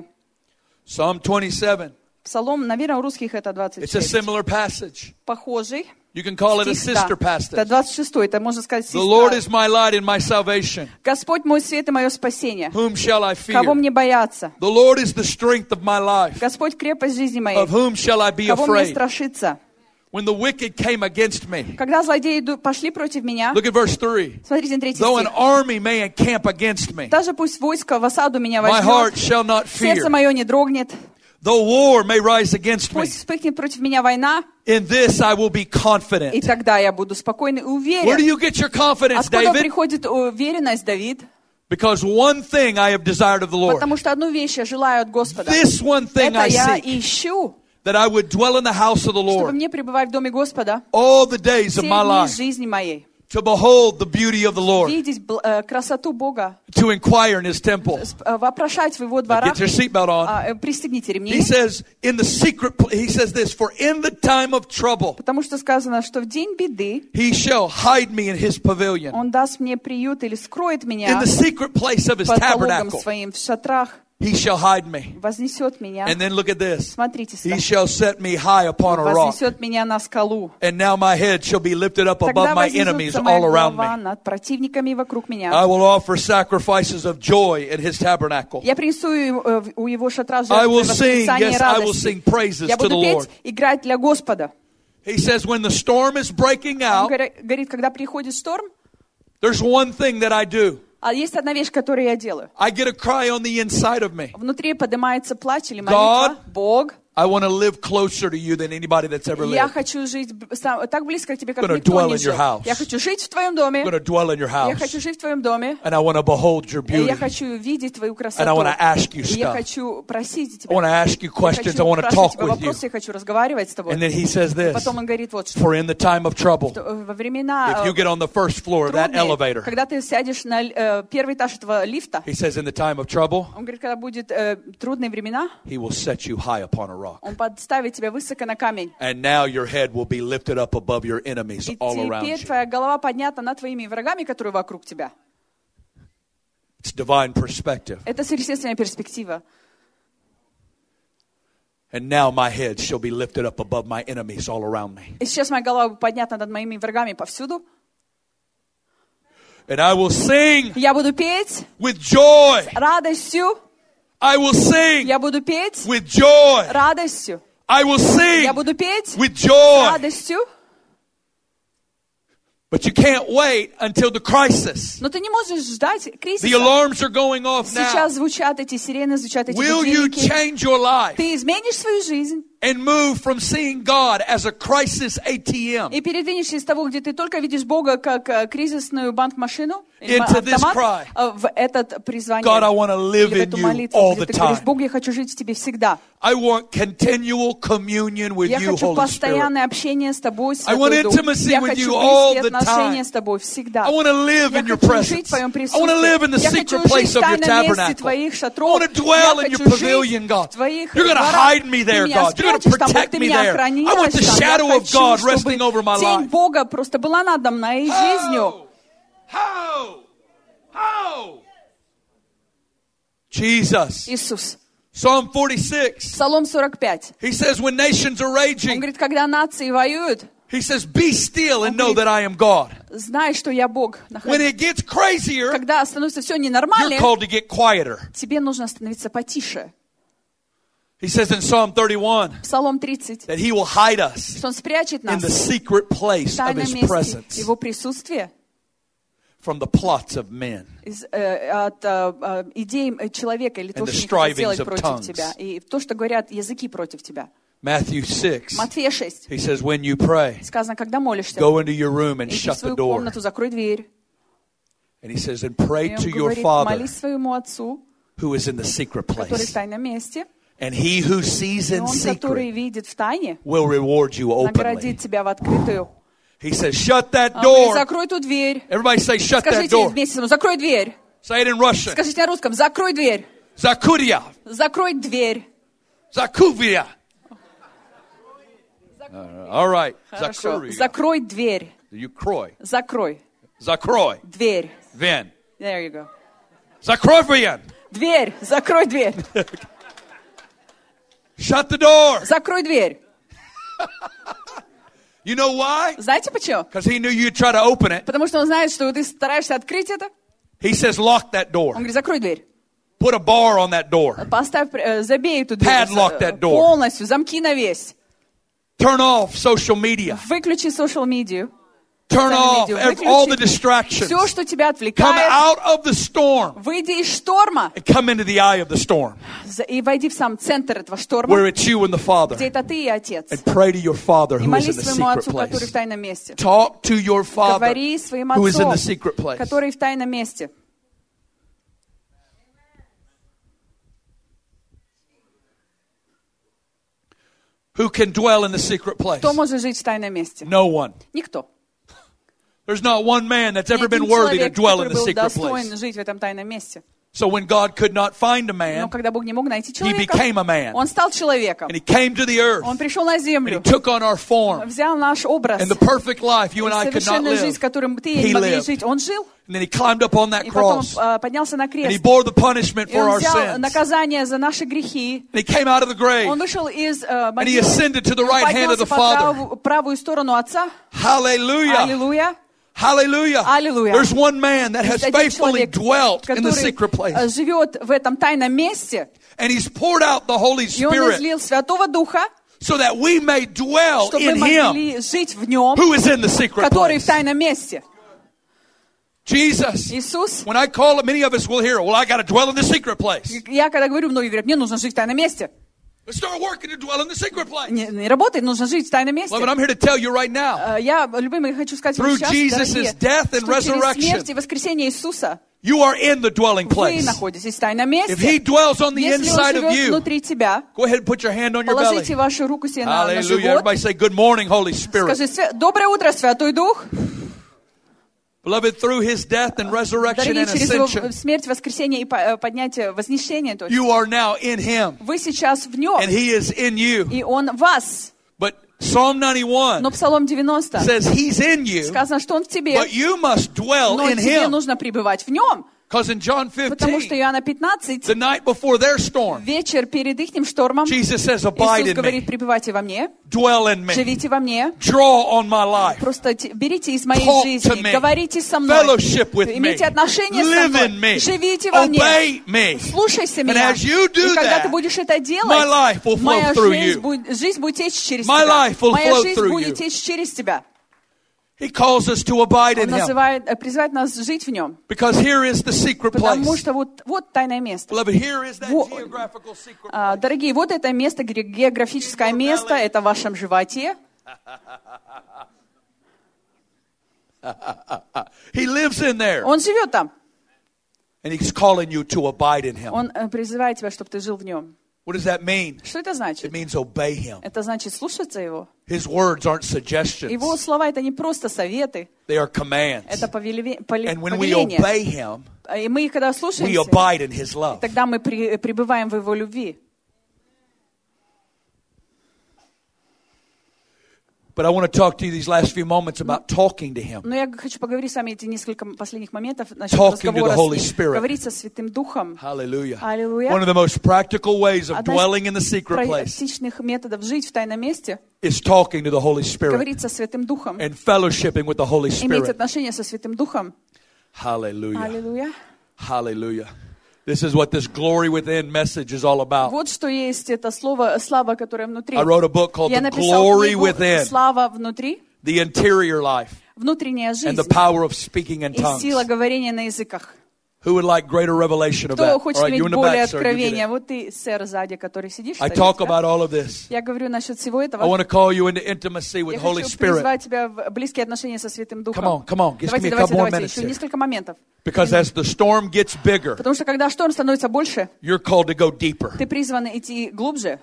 Psalm 27. Псалом, наверное, у русских это It's a 26. similar passage. Похожий. You can call it a Стих, да. sister Это passage. 26, это можно сказать The Lord сестра. is my light and my salvation. Господь мой свет и мое спасение. Whom shall I fear? Кого мне бояться? The Lord is the strength of my life. Господь крепость жизни моей. Of whom shall I be Кого мне afraid? страшиться? When the wicked came against me. Когда злодеи пошли против меня, Look at verse 3. смотрите на 3 Though an стих. army may encamp against me, Даже пусть войско в осаду меня my heart возьмет, shall not сердце fear. мое не дрогнет, Though war may rise against me, пусть вспыхнет против меня война, in this I will be и confident. тогда я буду спокойный и Where do уверен. you get your confidence, Откуда David? приходит уверенность, Давид? Because one thing I have desired of the Lord, Потому что одну вещь я желаю от Господа. this one thing Это I я seek, ищу, that I would dwell in the house of the чтобы Lord мне пребывать в доме Господа all the days все of my дни life, жизни моей. to behold the beauty of the Lord, Видеть красоту Бога, to inquire in His temple. вопрошать в Его Now дворах. get your seatbelt on. Пристегните He ремни. says, in the secret, he says this, for in the time of trouble, Потому что сказано, что в день беды He shall hide me in His pavilion, Он даст мне приют или скроет in меня the secret place of His под пологом tabernacle. своим в шатрах, He shall hide me. вознесет меня. And then look at this. Смотрите He сюда. shall set me high upon a rock. Вознесет меня на скалу. And now my head shall be lifted up above Тогда my enemies вознесется моя all around голова me. над противниками вокруг меня. I will offer sacrifices of joy at His tabernacle. Я принесу у Его шатра I will жертвы sing, восклицания yes, I will sing радости. praises Я to the буду Lord. петь, играть для Господа. He says, when the storm is breaking Он out, говорит, когда приходит шторм, there's one thing that I do. а есть одна вещь, которую я делаю. I get a cry on the inside of me. Внутри поднимается плач или молитва. Бог, I want to live closer to you than anybody that's ever я lived. хочу жить так близко к тебе, как I'm gonna никто dwell не in your жил. house. Я хочу жить в твоем доме. I'm going to dwell in your Я house. хочу жить в твоем доме. And I want to behold your И beauty. я хочу видеть твою And I красоту. want to ask you И я stuff. хочу просить I тебя. want to ask you Я questions. I хочу want to спрашивать talk тебя with you. вопросы, я хочу разговаривать с тобой. And then he says this, Потом он говорит вот что. for in the time of trouble, Во времена if you get on the first floor of that трудные, elevator, когда ты сядешь на первый этаж этого лифта, he says in the time of trouble, он говорит, когда будет трудные времена, he will set you high upon a rock. Он подставит тебя высоко на камень. And now your head will be lifted up above your enemies И all around теперь you. твоя голова поднята над твоими врагами, которые вокруг тебя. It's divine perspective. Это сверхъестественная перспектива. And now my head shall be lifted up above my enemies all around me. И сейчас моя голова поднята над моими врагами повсюду. And I will sing Я буду петь with joy. радостью. I will sing Я буду петь with joy. радостью. I will sing Я буду петь with joy. радостью. But you can't wait until the crisis. Но ты не можешь ждать The кризиса. alarms are going off Сейчас now. звучат эти сирены, звучат эти Will you будильники. change your life Ты изменишь свою жизнь and move from seeing God as a crisis ATM и передвинешься из того, где ты только видишь Бога как кризисную банк-машину, Into this cry. в этот призвание, God, I want to live или в in эту you молитву, all где the ты говоришь: time. Бог, я хочу жить в тебе всегда. I want continual communion with Я you, хочу Holy Spirit. постоянное общение с тобой, I want Святой Дух. intimacy Я with хочу you all близкие the отношения time. с тобой всегда. I want to live Я in your хочу жить presence. в твоем I want to live in the присутствии. Я secret хочу place жить в of your тайном месте tabernacle. твоих I шатров. want to dwell Я in your хочу жить pavilion, God. в твоих You're going to дворах. hide me there, Ты меня God. You're going to спрячешь там, Бог, protect ты me меня there. охранишь I want the там. Я shadow of хочу, God чтобы resting over my тень life. Бога просто была надо моей жизнью. How? Jesus. Иисус. Psalm 46. Псалом 45. He says, when nations are Он raging, говорит, когда нации воюют, he says, be still and know that I am God. знай, что я Бог. When it gets crazier, Когда становится все you're ненормально, called to get quieter. тебе нужно становиться потише. He says in Psalm 31 Псалом 30. that he will hide us Что Он спрячет in нас the secret в place of тайном his месте presence Его присутствия from the plots of men. от идей человека или And то, the что они хотят strivings сделать of против tongues. тебя. И то, что говорят языки против тебя. Matthew 6, Матфея 6. he says, when you pray, Сказано, когда молишься, go into your room and иди в shut the свою door. комнату, закрой дверь. And he says, and pray И to Он your говорит, Father молись своему Отцу, who is in the secret который в place. тайном месте. And he who sees И in Он, который secret видит в тайне, will reward you openly. наградит тебя в открытую. He says, shut that Он говорит, door. закрой ту дверь. Everybody say, shut that Скажите door. вместе со мной, закрой дверь. Say it in Russian. Скажите на русском, закрой дверь. Zakuria. Закрой дверь. Zakuvia. All right. Хорошо. Zakuria. Закрой дверь. You croy. Закрой Zakroy. дверь. Vin. There you go. Zakrovian. Дверь. Закрой дверь. Shut the door. Закрой дверь. You know why? Знаете почему? Because he knew you'd try to open it. Потому что он знает, что ты стараешься открыть это. He says, lock that Он door. говорит, закрой дверь. Put a bar on that door. Поставь, забей эту дверь. Padlock that door. Полностью, замки на весь. Turn off social media. Выключи social-медиа. Turn off all the distractions. Все, что тебя Come отвлекает. out of the storm Выйди из шторма and come into the eye of the storm и войди в сам центр этого шторма, where it's you and the Father где это ты и Отец. and pray to your Father И who is in молись the своему secret Отцу, который place. в тайном месте. Talk to your Father Говори своим who is in Отцом, the secret place. который в тайном месте. Who can dwell in the secret place? Кто может жить в тайном месте? No one. Никто. There's not one man that's ever Ни один been worthy to человек, dwell in который the был secret достоин place. жить в этом тайном месте. So when God could not find a Но man, когда Бог не мог найти he человека, became a man. Он стал человеком. And he came to the earth. Он пришел на And he землю, took on our form. взял наш образ. And the perfect life you and I could not Совершенную жизнь, live. которую ты и He не могли lived. жить. Он жил, And then he climbed up on that и потом cross. поднялся на And he крест. bore the punishment И for он our взял sins. наказание за наши грехи. And he came out of the grave. Он вышел из And he могилы, ascended to the он right hand of поднялся the по Father. правую сторону Отца. Hallelujah. Аллилуйя. Hallelujah. Hallelujah. There's one man that has Есть один faithfully человек, dwelt in the который secret place. живет в этом тайном месте, And he's poured out the Holy и он Spirit излил Святого Духа, so that we may dwell чтобы in мы him могли жить в нем, who is in the secret который в place. тайном месте. Jesus. Иисус. When I call it, many of us will hear, well, I got to dwell in the secret place. Я когда говорю, многие говорят, мне нужно жить в тайном месте. Let's start working to dwell in the secret place. Не работает, нужно жить в тайном месте. Well, but I'm here to tell you right now, Я, любимый, хочу сказать вам Through сейчас, Jesus' дорогие, death and что через resurrection, смерть и воскресение Иисуса you are in the dwelling вы place. находитесь в тайном If he месте. dwells on the Если Он inside of живет you, внутри тебя, go ahead and put your hand on your belly. положите вашу руку себе на Hallelujah. живот. Everybody say, good morning, Holy Spirit. Скажи, доброе утро, Святой Дух. Beloved, through his death and resurrection Дорогие, and через его ascension, смерть, воскресение и поднятие, вознесение, то есть you are now in him, вы сейчас в нем, and he is in you. и он в вас. But Psalm 91 Но Псалом 90 says he's in you, сказано, что он в тебе, but you must dwell но in тебе him. нужно пребывать в нем. Because in John Потому что 15, Иоанна 15, the night before their storm, вечер перед ихним штормом, Jesus says, abide Иисус in говорит, me, пребывайте во мне, dwell in me, живите во мне, draw on my life, просто берите из моей talk to жизни, me, говорите со мной, fellowship with me, имейте отношения со live in мной, me, живите во мне, obey me. слушайся And меня. as you do И когда that, ты будешь это my делать, life will flow моя through жизнь you. жизнь будет течь через My тебя. life will Моя flow жизнь through будет you. течь через тебя. He calls us to abide in Он him. призывает нас жить в нем. Because here is the secret Потому place. что вот тайное место. Beloved, here is that Во- geographical secret place. Дорогие, вот это место, географическое место, это в вашем животе. He lives in there. Он живет там. And he's calling you to abide in him. Он призывает тебя, чтобы ты жил в нем. What does that mean? Что это It значит? means obey him. Это значит слушаться его. His words aren't suggestions. Его слова — это не просто советы, They are commands. это And when we повеление. obey him, И мы, когда we слушаемся, abide in his love. тогда мы пребываем в его любви. But I want to talk to you these last few moments about talking to him. Но я хочу поговорить с вами эти несколько последних моментов насчет Talking to the разговора Holy с ним. Spirit. Говорить со Святым Духом. Hallelujah. Hallelujah. One of the most practical ways of Одна dwelling in the из secret place практичных методов жить в тайном месте is talking to the Holy Spirit говорить со Святым Духом, and fellowshipping with the Holy иметь Spirit. отношения со Святым Духом. Hallelujah. Аллилуйя. Hallelujah. This is what this glory within message is all about. Вот что есть это слово «слава», которое внутри. I wrote a book called Я The написал Glory книгу Within, «Слава внутри», the interior life, внутренняя and жизнь the power of speaking in и сила tongues. говорения на языках. Who would like greater revelation of Кто that? хочет All right, you иметь in the более back, sir. You get откровения? it. Вот ты, сэр, сзади, который сидишь. I стоишь, talk да? about all of this. Я говорю насчет всего I этого. want to call you into intimacy with Я Holy хочу Spirit. призвать тебя в близкие отношения со Святым Духом. Come on. Just give me Давайте, a couple more давайте. minutes Еще here. несколько моментов. Because as the storm gets bigger, Потому что когда шторм становится больше, you're called to go deeper. ты призван идти глубже.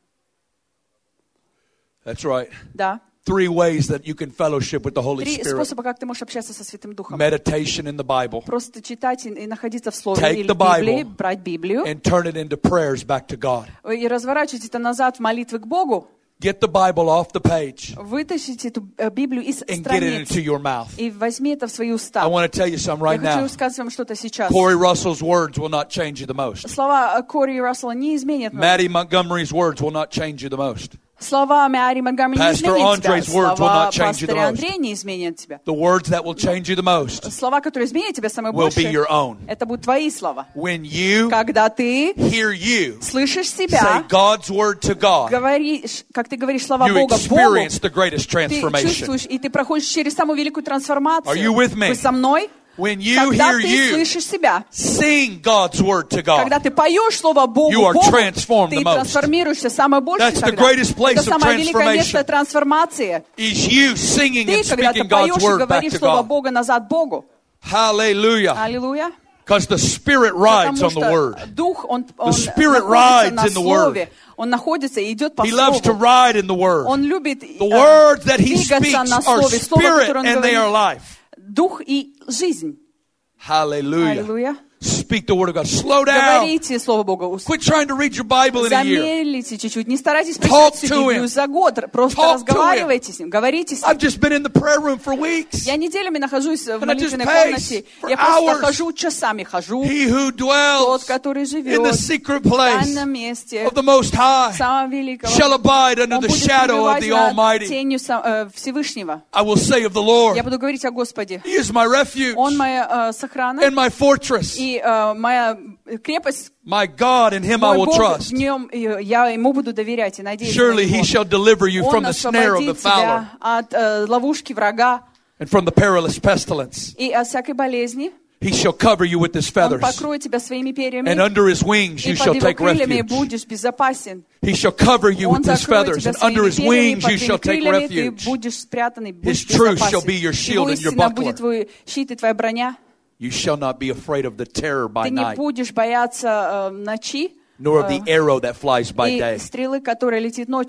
That's right. Да. 3 ways that you can fellowship with the Holy 3 Spirit. способа, как ты можешь общаться со Святым Духом. Meditation in the Bible. Просто читать и находиться в Слове Take или the в Библии, Bible брать Библию and turn it into prayers back to God. и разворачивать это назад в молитвы к Богу. Get the Bible off the page Вытащите эту Библию из and get it страниц into your mouth. и возьми это в свои I уста. want to tell you something right Я хочу now. сказать вам что-то сейчас. Corey Russell's words will not change you the most. Слова Кори Рассела не изменят нас. Maddie Montgomery's words will not change you the most. Слова Мэри Монгомери не Pastor изменят тебя. Andre's words will Слова not change you the пастыря most. Андрея не изменят тебя. The words that will change you the most Слова, которые изменят тебя самое will be больше, your own. это будут твои слова. When you Когда ты hear you слышишь say себя, God's word to God, говоришь, как ты говоришь слова you Бога Богу, experience the greatest ты transformation. чувствуешь, и ты проходишь через самую великую Are трансформацию. you with me? Вы со мной? When you Когда hear ты you слышишь себя, sing God's word to когда God, ты поешь слово Богу, You are Богу, transformed ты the most. трансформируешься самое больше. That's the тогда. greatest place Это of самое великое transformation. место трансформации. is you singing Ты, and когда ты speaking God's поешь и word back говоришь to слово God. Бога назад Богу. Hallelujah. Аллилуйя. Because the Spirit rides Потому on the word. что Дух, он Spirit находится rides на in the word. Слове. Он находится и идет по He loves to Слову. ride in the word. Он любит The words that He двигаться speaks на are Слове. Слово, spirit которое он and they are говорит. life. Дух и жизнь. Hallelujah. Аллилуйя. Speak the word of God. Slow down. Говорите Слово Бога. Quit trying to read your Bible in a year. Замедлите чуть-чуть. Не старайтесь Talk прочитать всю to Библию him. за год. Просто Talk to разговаривайте с ним. Говорите с ним. I've just been in the prayer room for weeks. Я неделями нахожусь в And I just молитвенной pace комнате. for Я просто hours. хожу, часами хожу. He who Тот, dwells который in the живет secret в place тайном месте of the Most High самого великого, shall abide under он the будет shadow of пребывать the над Almighty. тенью Всевышнего. I will say of the Lord, Я буду говорить о Господе. He is my refuge Он моя сохрана and my fortress. и моя крепость. My God, in Him I Мой will Бог, trust. в нем я ему буду доверять и надеяться Surely на He него. shall deliver you from Он the snare of the освободит fowler тебя от ловушки врага and from the perilous pestilence. и от всякой болезни. He shall cover you with His Он feathers, покроет тебя своими перьями, and under His wings и you под shall его take крыльями refuge. будешь безопасен. He shall cover you Он with His закроет feathers, тебя and under своими His перьями, wings под you shall твоими take крыльями ты refuge. будешь спрятан и будешь His truth shall безопасен. be your shield Его and your истина buckler. будет твой щит и твоя броня. You shall not be afraid of the terror by Ты не night, будешь бояться ночи nor of the arrow that flies by и day. стрелы, которая летит ночью.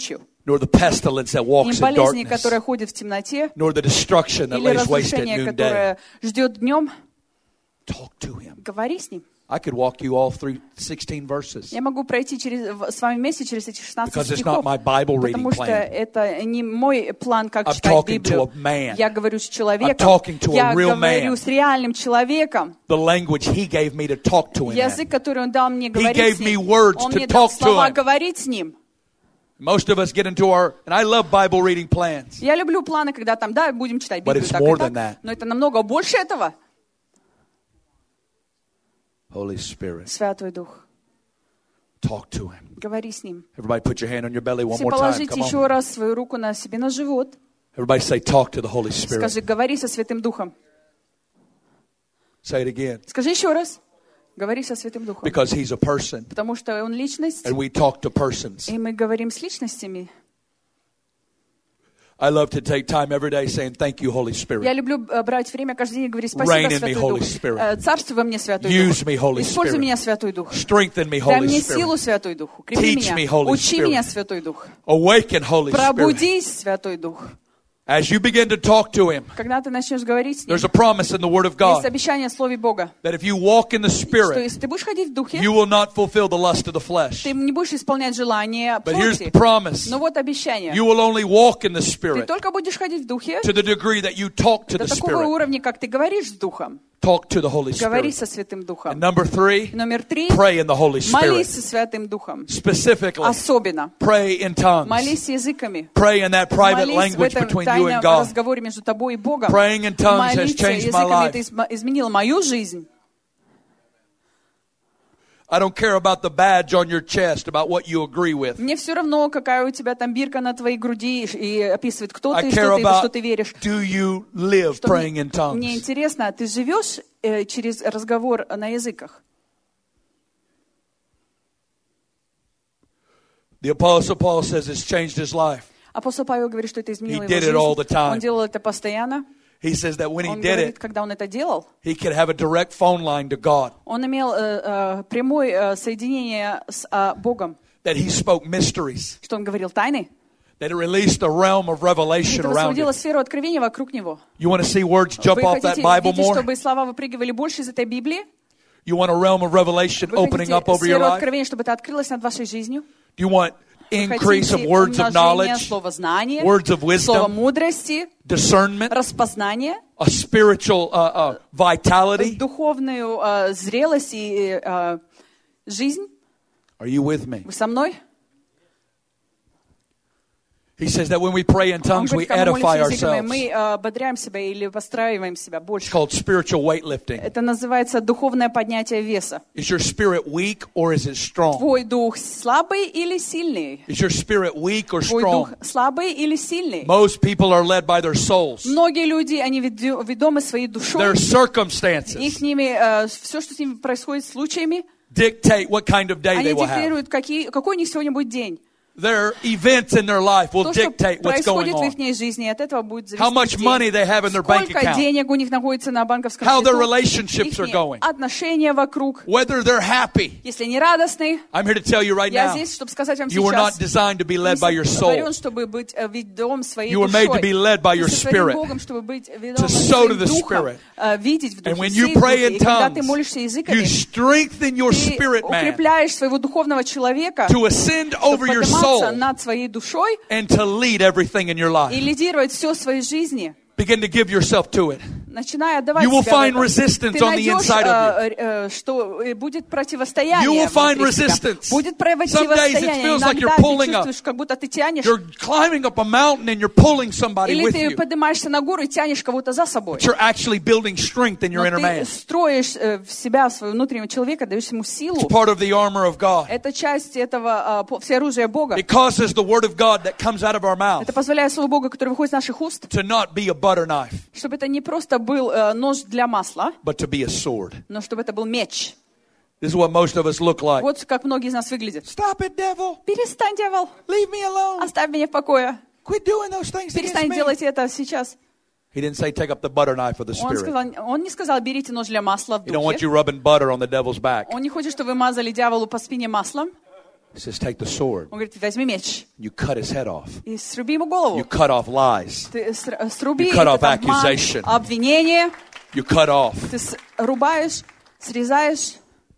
nor the pestilence that ни walks in болезни, darkness, которая ходит в темноте, nor the destruction that или lays waste at разрушение, noonday. которое ждет днем. Talk to him. Говори с ним. I could walk you all through 16 verses Я могу пройти с вами вместе через эти 16 because it's стихов, not my Bible reading потому что plan. это не мой план, как I'm читать talking to Библию. a man. Я говорю с I'm человеком. talking to a Я real говорю man. с реальным человеком. The language he gave me to talk to him in. Язык, который он дал мне говорить gave с ним. me words Он to мне дал talk to слова him. говорить с ним. Most of us get into our, and I love Bible reading plans, Я люблю планы, когда там, да, будем читать But Библию it's так more и так. than that. Но это намного больше этого. Holy Spirit. Святой Дух. Talk to him. Говори с ним. Everybody put your hand on your belly one Все more time. положите Come еще on. раз свою руку на себе на живот. Everybody say, talk to the Holy Скажи, Spirit. говори со Святым Духом. Say it again. Скажи еще раз. Говори со Святым Духом. Because he's a person, Потому что он личность, and we talk to persons. и мы говорим с личностями. I love to take time every day saying, thank you, Holy Я Spirit. люблю брать время каждый день и говорить Reign спасибо, in me, Святой Holy Дух. Spirit. Царствуй во мне, Святой Use Дух. me, Holy Используй Spirit. меня, Святой Дух. Strengthen me, Дай Holy мне силу, Spirit. Святой Дух. Укрепи Teach me, меня. Holy Учи Spirit. меня, Святой Дух. Awaken, Holy Spirit. Пробудись, Святой Дух. As you begin to talk to him, Когда ты начнешь говорить с ним, there's a promise in the Word of есть God обещание в Слове Бога, that if you walk in the что Spirit, если ты будешь ходить в Духе, you will not fulfill the lust of the flesh. ты не будешь исполнять желания But here's the плоти. promise. Но вот обещание. You will only walk in the Ты Spirit только будешь ходить в Духе to the degree that you talk to до the такого Spirit. уровня, как ты говоришь с Духом. Talk to the Holy Говори Spirit. со Святым And Духом. number 3, Номер 3. pray in the Holy Молись Spirit. со Святым Духом. Specifically, Особенно. pray in tongues. Молись языками. Pray in that private Молись в language этом between you and тайном God. разговоре между тобой и Богом. Praying in tongues has Молиться changed my языками, это life. изменило мою жизнь. I don't care about the badge on your chest, about what you agree with. Мне все равно, какая у тебя там бирка на твоей груди и описывает, кто I ты, care что ты, и во что about, ты веришь. do you live Что praying in мне tongues? интересно, ты живешь через разговор на языках? The Apostle Paul says it's changed his life. Апостол Павел говорит, что это изменило He did it его all the жизнь. time. Он делал это постоянно. He says that when he Он did говорит, it, когда он это делал, he could have a direct phone line to God. он имел прямое соединение с Богом, That he spoke mysteries. что он говорил тайны. That it released a realm of revelation Это around высвободило him. сферу откровения вокруг него. You want to see words jump Вы off that хотите Bible видеть, more? чтобы слова выпрыгивали больше из этой Библии? You want a realm of revelation Вы opening хотите up over your сферу life? откровения, чтобы это открылось над вашей жизнью? Do you want Вы increase of хотите words of умножение knowledge, слова знания, words of слова wisdom, мудрости, discernment, распознание, a spiritual vitality? духовную зрелость и жизнь? Are you with me? Вы со мной? He says that when we pray in Он tongues, we говорит, когда мы edify молимся языками, ourselves. мы ободряем себя или постраиваем себя It's больше. called spiritual weightlifting. Это называется духовное поднятие веса. Is your spirit weak or is it strong? Твой дух слабый или сильный? Is your spirit weak or Твой дух strong? слабый или сильный? Most people are led by their souls, Многие люди, они ведомы своей душой. their circumstances Их ними, все, что с ними происходит, случаями, dictate what kind of day они they will have. декларируют, какой у них сегодня будет день. Their events in their life will То, что dictate what's going происходит в on. их жизни, от этого будет How much зависеть money they have in their bank сколько account. денег у них находится на банковском How their счету, relationships are их going. отношения вокруг. Whether they're happy. Если они радостны, I'm here to tell you right я now, здесь, чтобы сказать вам you were not сейчас, designed to be led by your ты soul. сотворен, чтобы быть ведом своей You were made to душой. be led by your Ты сотворен spirit. Богом, чтобы быть ведом To sow to своим the духом, spirit. видеть в And духе, when сеять you в pray духе. in И когда ты tongues, молишься you языками, strengthen your ты spirit man укрепляешь своего духовного человека, to ascend чтобы over your подниматься soul над своей душой and to lead everything in your и life. лидировать все в своей жизни. Begin to give yourself to it. Начиная отдавать You will себя в find это. resistance Ты on the inside of найдешь, что будет противостояние You will find внутри тебя. resistance. Будет Some days it противостояние. feels like you're Иногда ты pulling up. чувствуешь, как будто ты тянешь. You're climbing up a mountain and you're pulling somebody Или with ты you. поднимаешься на гору и тянешь кого-то за собой. But you're actually building strength in your Но inner ты man. строишь в себя, в своего внутреннего человека, даешь ему силу. It's part of the armor of God. Это часть этого всеоружия Бога. It causes the word of God that comes out of our mouth Это позволяет Слову Бога, которое выходит из наших уст, to not be a butter knife, чтобы это не просто был нож для масла, but to be a sword. но чтобы это был меч. This is what most of us look like. Вот как многие из нас выглядят. Stop it, devil. Перестань, дьявол, Leave me alone. оставь меня в покое. Quit doing those things against Перестань me. делать это сейчас. He didn't say take up the butter knife of the Spirit. Он не сказал, берите нож для масла в He don't want духе. you rubbing butter on the devil's back. Он не хочет, чтобы вы мазали дьяволу по спине маслом. He says, take the sword. Он говорит, возьми меч You cut his head off. и сруби ему You голову. cut off lies. Ты сруби You cut этот off обман, accusation. обвинение. You cut off. Ты рубаешь, срезаешь.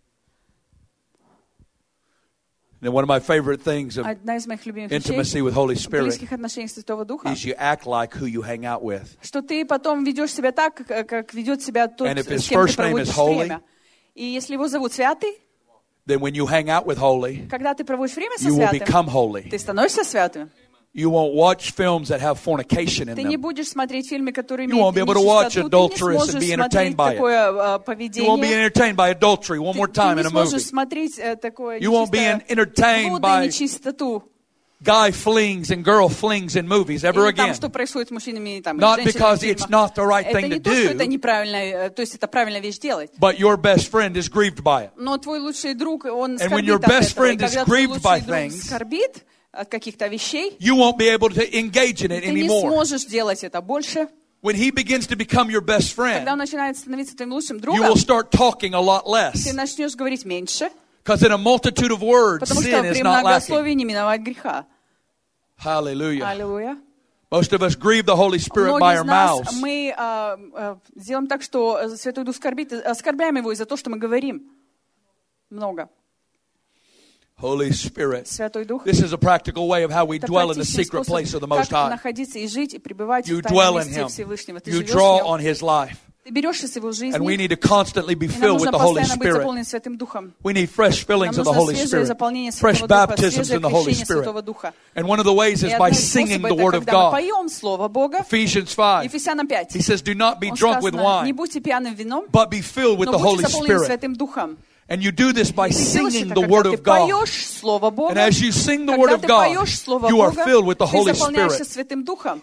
And one of my favorite things of Одна из моих любимых вещей intimacy with Holy в Spirit близких отношениях Святого Духа, is you act like who you hang out with. что ты потом ведешь себя так, как ведет себя тот, And if his с кем ты first name is проводишь Holy, время. И если его зовут Святый, Then when you hang out with holy, когда ты проводишь время со you will Святым, become holy. ты становишься святым. You won't watch films that have fornication in Ты не them. будешь смотреть фильмы, которые You имеют won't be able to watch нечистоту. Ты adulterous не and сможешь be смотреть entertained by it. такое You won't be поведение. entertained by adultery one more Ты time не in a movie. сможешь смотреть такое You won't be entertained by нечистоту. guy flings and girl flings in movies ever Или там, again. что происходит с мужчинами и там, и Not женщинами because в фильмах. it's not the right Это thing не to то, что это do, неправильно, то есть это правильная вещь делать. but your best friend is grieved by it. Но твой лучший друг, он And when скорбит your от best этого. И friend is когда твой grieved by лучший друг things, скорбит от каких-то вещей, You won't be able to engage in it ты не anymore. сможешь делать это больше. When he begins to become your best Когда friend, он начинает становиться твоим лучшим you другом, will start talking a lot ты less. начнешь говорить меньше, Because in a multitude of words, потому что sin при is not lacking. многословии не миновать греха. Hallelujah. Аллилуйя. Most of us grieve the Holy Spirit by Многие our из нас, mouths. мы делаем так, что Святой Дух скорбит, оскорбляем Его из-за того, что мы говорим много. Holy Spirit. Святой Дух. This is a practical way of how we Это dwell in the практичный secret способ, place of the Most как High. находиться и жить, и пребывать You в тайном dwell in месте Him. Всевышнего. Ты You живешь draw в on Нем. His life. Ты берешь из Его жизни, And we need to constantly be и нам filled with нужно the Holy постоянно быть Spirit. заполненным Святым Духом. We need fresh fillings Нам of the нужно Holy свежее Spirit. заполнение Fresh Святого Духа, baptisms свежее in the Holy крещение Spirit. Святого Духа. And one of the ways И is один by из singing способов the это, Word of когда мы God. поем Слово Бога. Ephesians 5. Ефесянам 5. He says, do not be Он drunk with сказано, не wine, будьте пьяным вином, but be filled with но the будьте Holy заполнены Spirit. Святым Духом. And you do this by Ты делаешь singing это, the Word когда ты of God. поешь Слово Бога. And as you sing the Word Когда of ты God, поешь Слово you are Бога, filled with the ты Holy заполняешься Spirit. Святым Духом.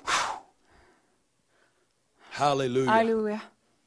Hallelujah. Аллилуйя.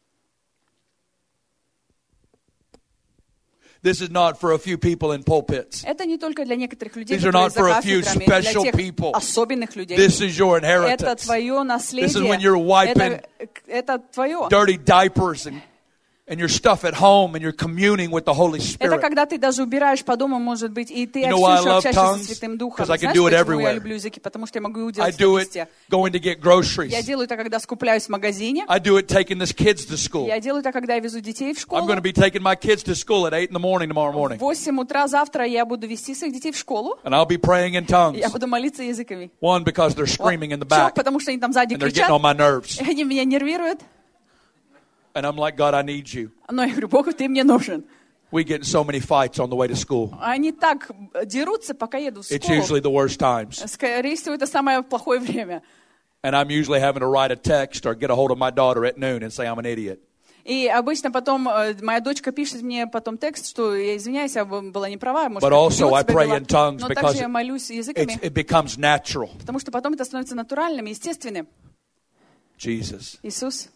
This is not for a few people in pulpits. Это не только для некоторых людей, These are которые not за for a few кафедрами, это special для тех people. особенных людей. This is your Это inheritance. твое наследие. This is when you're wiping Это твое. dirty diapers and your stuff at home and you're communing with the Holy Это Spirit. когда ты даже убираешь по дому, может быть, и ты You know why I все еще love общаешься tongues? со Святым Духом. 'Cause I can Знаешь, do it почему я everywhere. люблю языки? Потому что я могу I уделать do это it везде. going to get groceries. Я делаю это, когда скупляюсь в магазине. I do it taking the kids to school. Я делаю это, когда я везу детей в I'm школу. going to be taking my kids to school at 8 in the morning tomorrow morning. В 8 утра завтра я буду вести своих детей в школу. And I'll be praying in tongues. Я буду молиться языками. One, because they're screaming in the Чё? back Потому что они там сзади and they're кричат. getting on my nerves. И они меня нервируют. And I'm like, God, I need you. Но я говорю, Бог, ты мне нужен. We get in so many fights on the way to school. Они так дерутся, пока еду в It's школу. usually the worst times. Скорее всего, это самое плохое время. And I'm usually having to write a text or get a hold of my daughter at noon and say I'm an idiot. И обычно потом моя дочка пишет мне потом текст, что я извиняюсь, я была не права, может, But как-то also вперед I себя pray вела. in tongues Но because также я молюсь языками, it becomes natural. потому что потом это становится натуральным, естественным. Jesus. Иисус.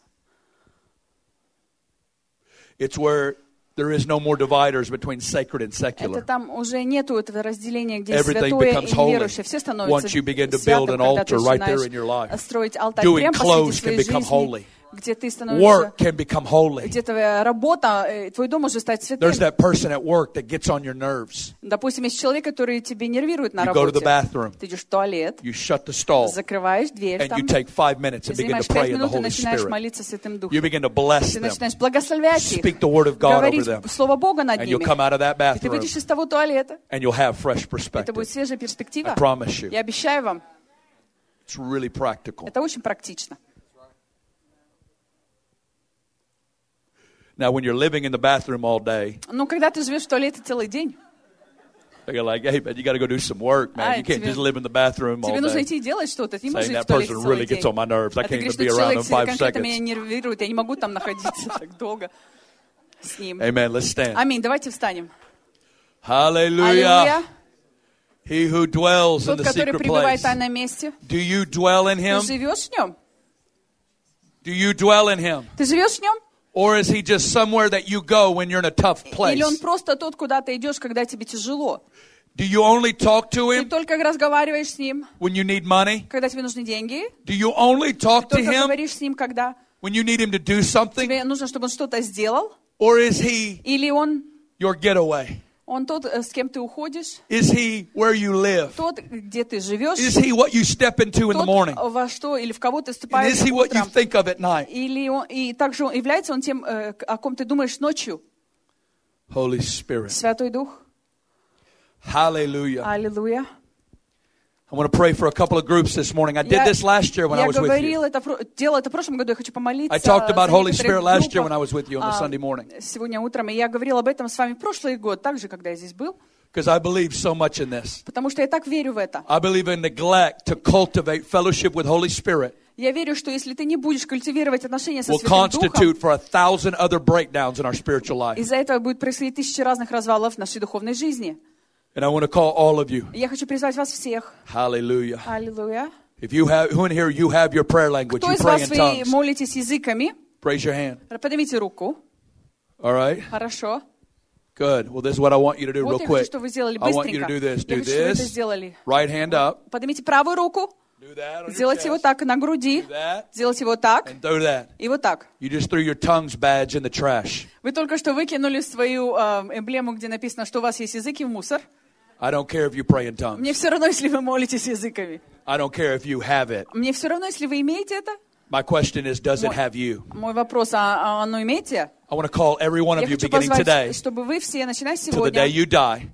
It's where there is no more dividers between sacred and Это secular. там уже нету этого разделения, где Everything святое becomes и holy неверующее. Все становятся once you begin to build святым, an когда ты altar right there in your начинаешь life. строить алтарь Doing прямо посреди clothes can своей become жизни, holy. где ты становишься, Work can become holy. где твоя работа, твой дом может стать святым. There's that person at work that gets on your nerves. Допустим, есть человек, который тебе нервирует на You go to the работе. bathroom. Ты идешь в туалет, You shut the stall закрываешь дверь and там, you take 5 minutes ты and begin занимаешь to 5 pray in the минут и Holy начинаешь Spirit. молиться Святым You Духом. begin to bless Ты them. начинаешь благословлять их, Speak the word of God over говорить them. Слово Бога над And you'll ними. come out of that И ты bathroom выйдешь из того туалета. and you'll have fresh Это будет perspective. свежая I перспектива. promise you. Я обещаю вам, It's really practical. это очень практично. Now, when you're living in the bathroom all day, Но когда ты живешь в туалете целый день, they're like, hey, man, you got to go do some work, man. You can't тебе- just live in the bathroom all тебе нужно day. идти и делать что-то. Ты не можешь Saying жить that в туалете person целый really день. gets on my nerves. I А ты can't говоришь, even be что around человек him 5 конкретно меня seconds. нервирует, я не могу там находиться так долго с ним. Amen. Let's stand. Аминь. Давайте встанем. Hallelujah. Аллилуйя. He who dwells in Тот, the который secret пребывает place. в тайном месте. Do you dwell in Ты him? живешь в нем? Do you dwell in him? Ты живешь в нем? Or is he just somewhere that you go when you're in a tough place? Или он просто тот, куда ты идешь, когда тебе тяжело? Do you only talk to Ты him только разговариваешь с ним, when you need money? когда тебе нужны деньги. Do you only talk to Только him говоришь с ним, когда when you need him to do something? тебе нужно, чтобы он что-то сделал. Or is he Или он your getaway? Он тот, с кем ты уходишь, Is He where you live? тот, где ты живешь, Is He what you step into in the morning? тот, во что или в кого ты And вступаешь is He what you утром. think of at night? Или и также является он тем, о ком ты думаешь ночью. Holy Spirit. Святой Дух. Hallelujah. Аллилуйя. I want to pray for a couple of groups this morning. I did this last year when I was with you. Делал это в прошлом году, я хочу помолиться. I talked about за Holy некоторых Spirit last year группах, when I was with you on the Sunday morning. Сегодня утром, и я говорила об этом с вами в прошлый год, также, когда я здесь был. Because I believe so much in this. Потому что я так верю в это. I believe in neglect to cultivate fellowship with Holy Spirit Я верю, что если ты не будешь культивировать отношения со will Святым Духом, constitute for 1,000 other breakdowns in our spiritual life. из-за этого будет происходить 1000 разных развалов в нашей духовной жизни. And I want to call all of you. Я хочу призвать вас всех. Hallelujah. Аллилуйя. If you have, who in here, you have your prayer language, Кто you из pray вас in вы tongues. молитесь языками? Raise your hand. Поднимите руку. All right? Хорошо. Good. Well, this is what I want you to do real Вот я хочу, quick. чтобы вы сделали I want you to быстренько. do this. Я Do хочу, чтобы вы это this. сделали. Right hand up. Поднимите правую руку. Do that on your Сделайте вот chest. так на груди. Do that. Сделайте вот так. And throw that. И вот так. You just threw your tongues badge in the trash. Вы только что выкинули свою эмблему, где написано, что у вас есть языки, в мусор. I don't care if you pray in tongues. Мне все равно, если вы молитесь языками. I don't care if you have it. Мне все равно, если вы имеете это. My question is, does it have you? Мой вопрос, оно имеете? I want to call every one Я of you хочу beginning today позвать, чтобы вы все, начиная с to the day сегодня, you die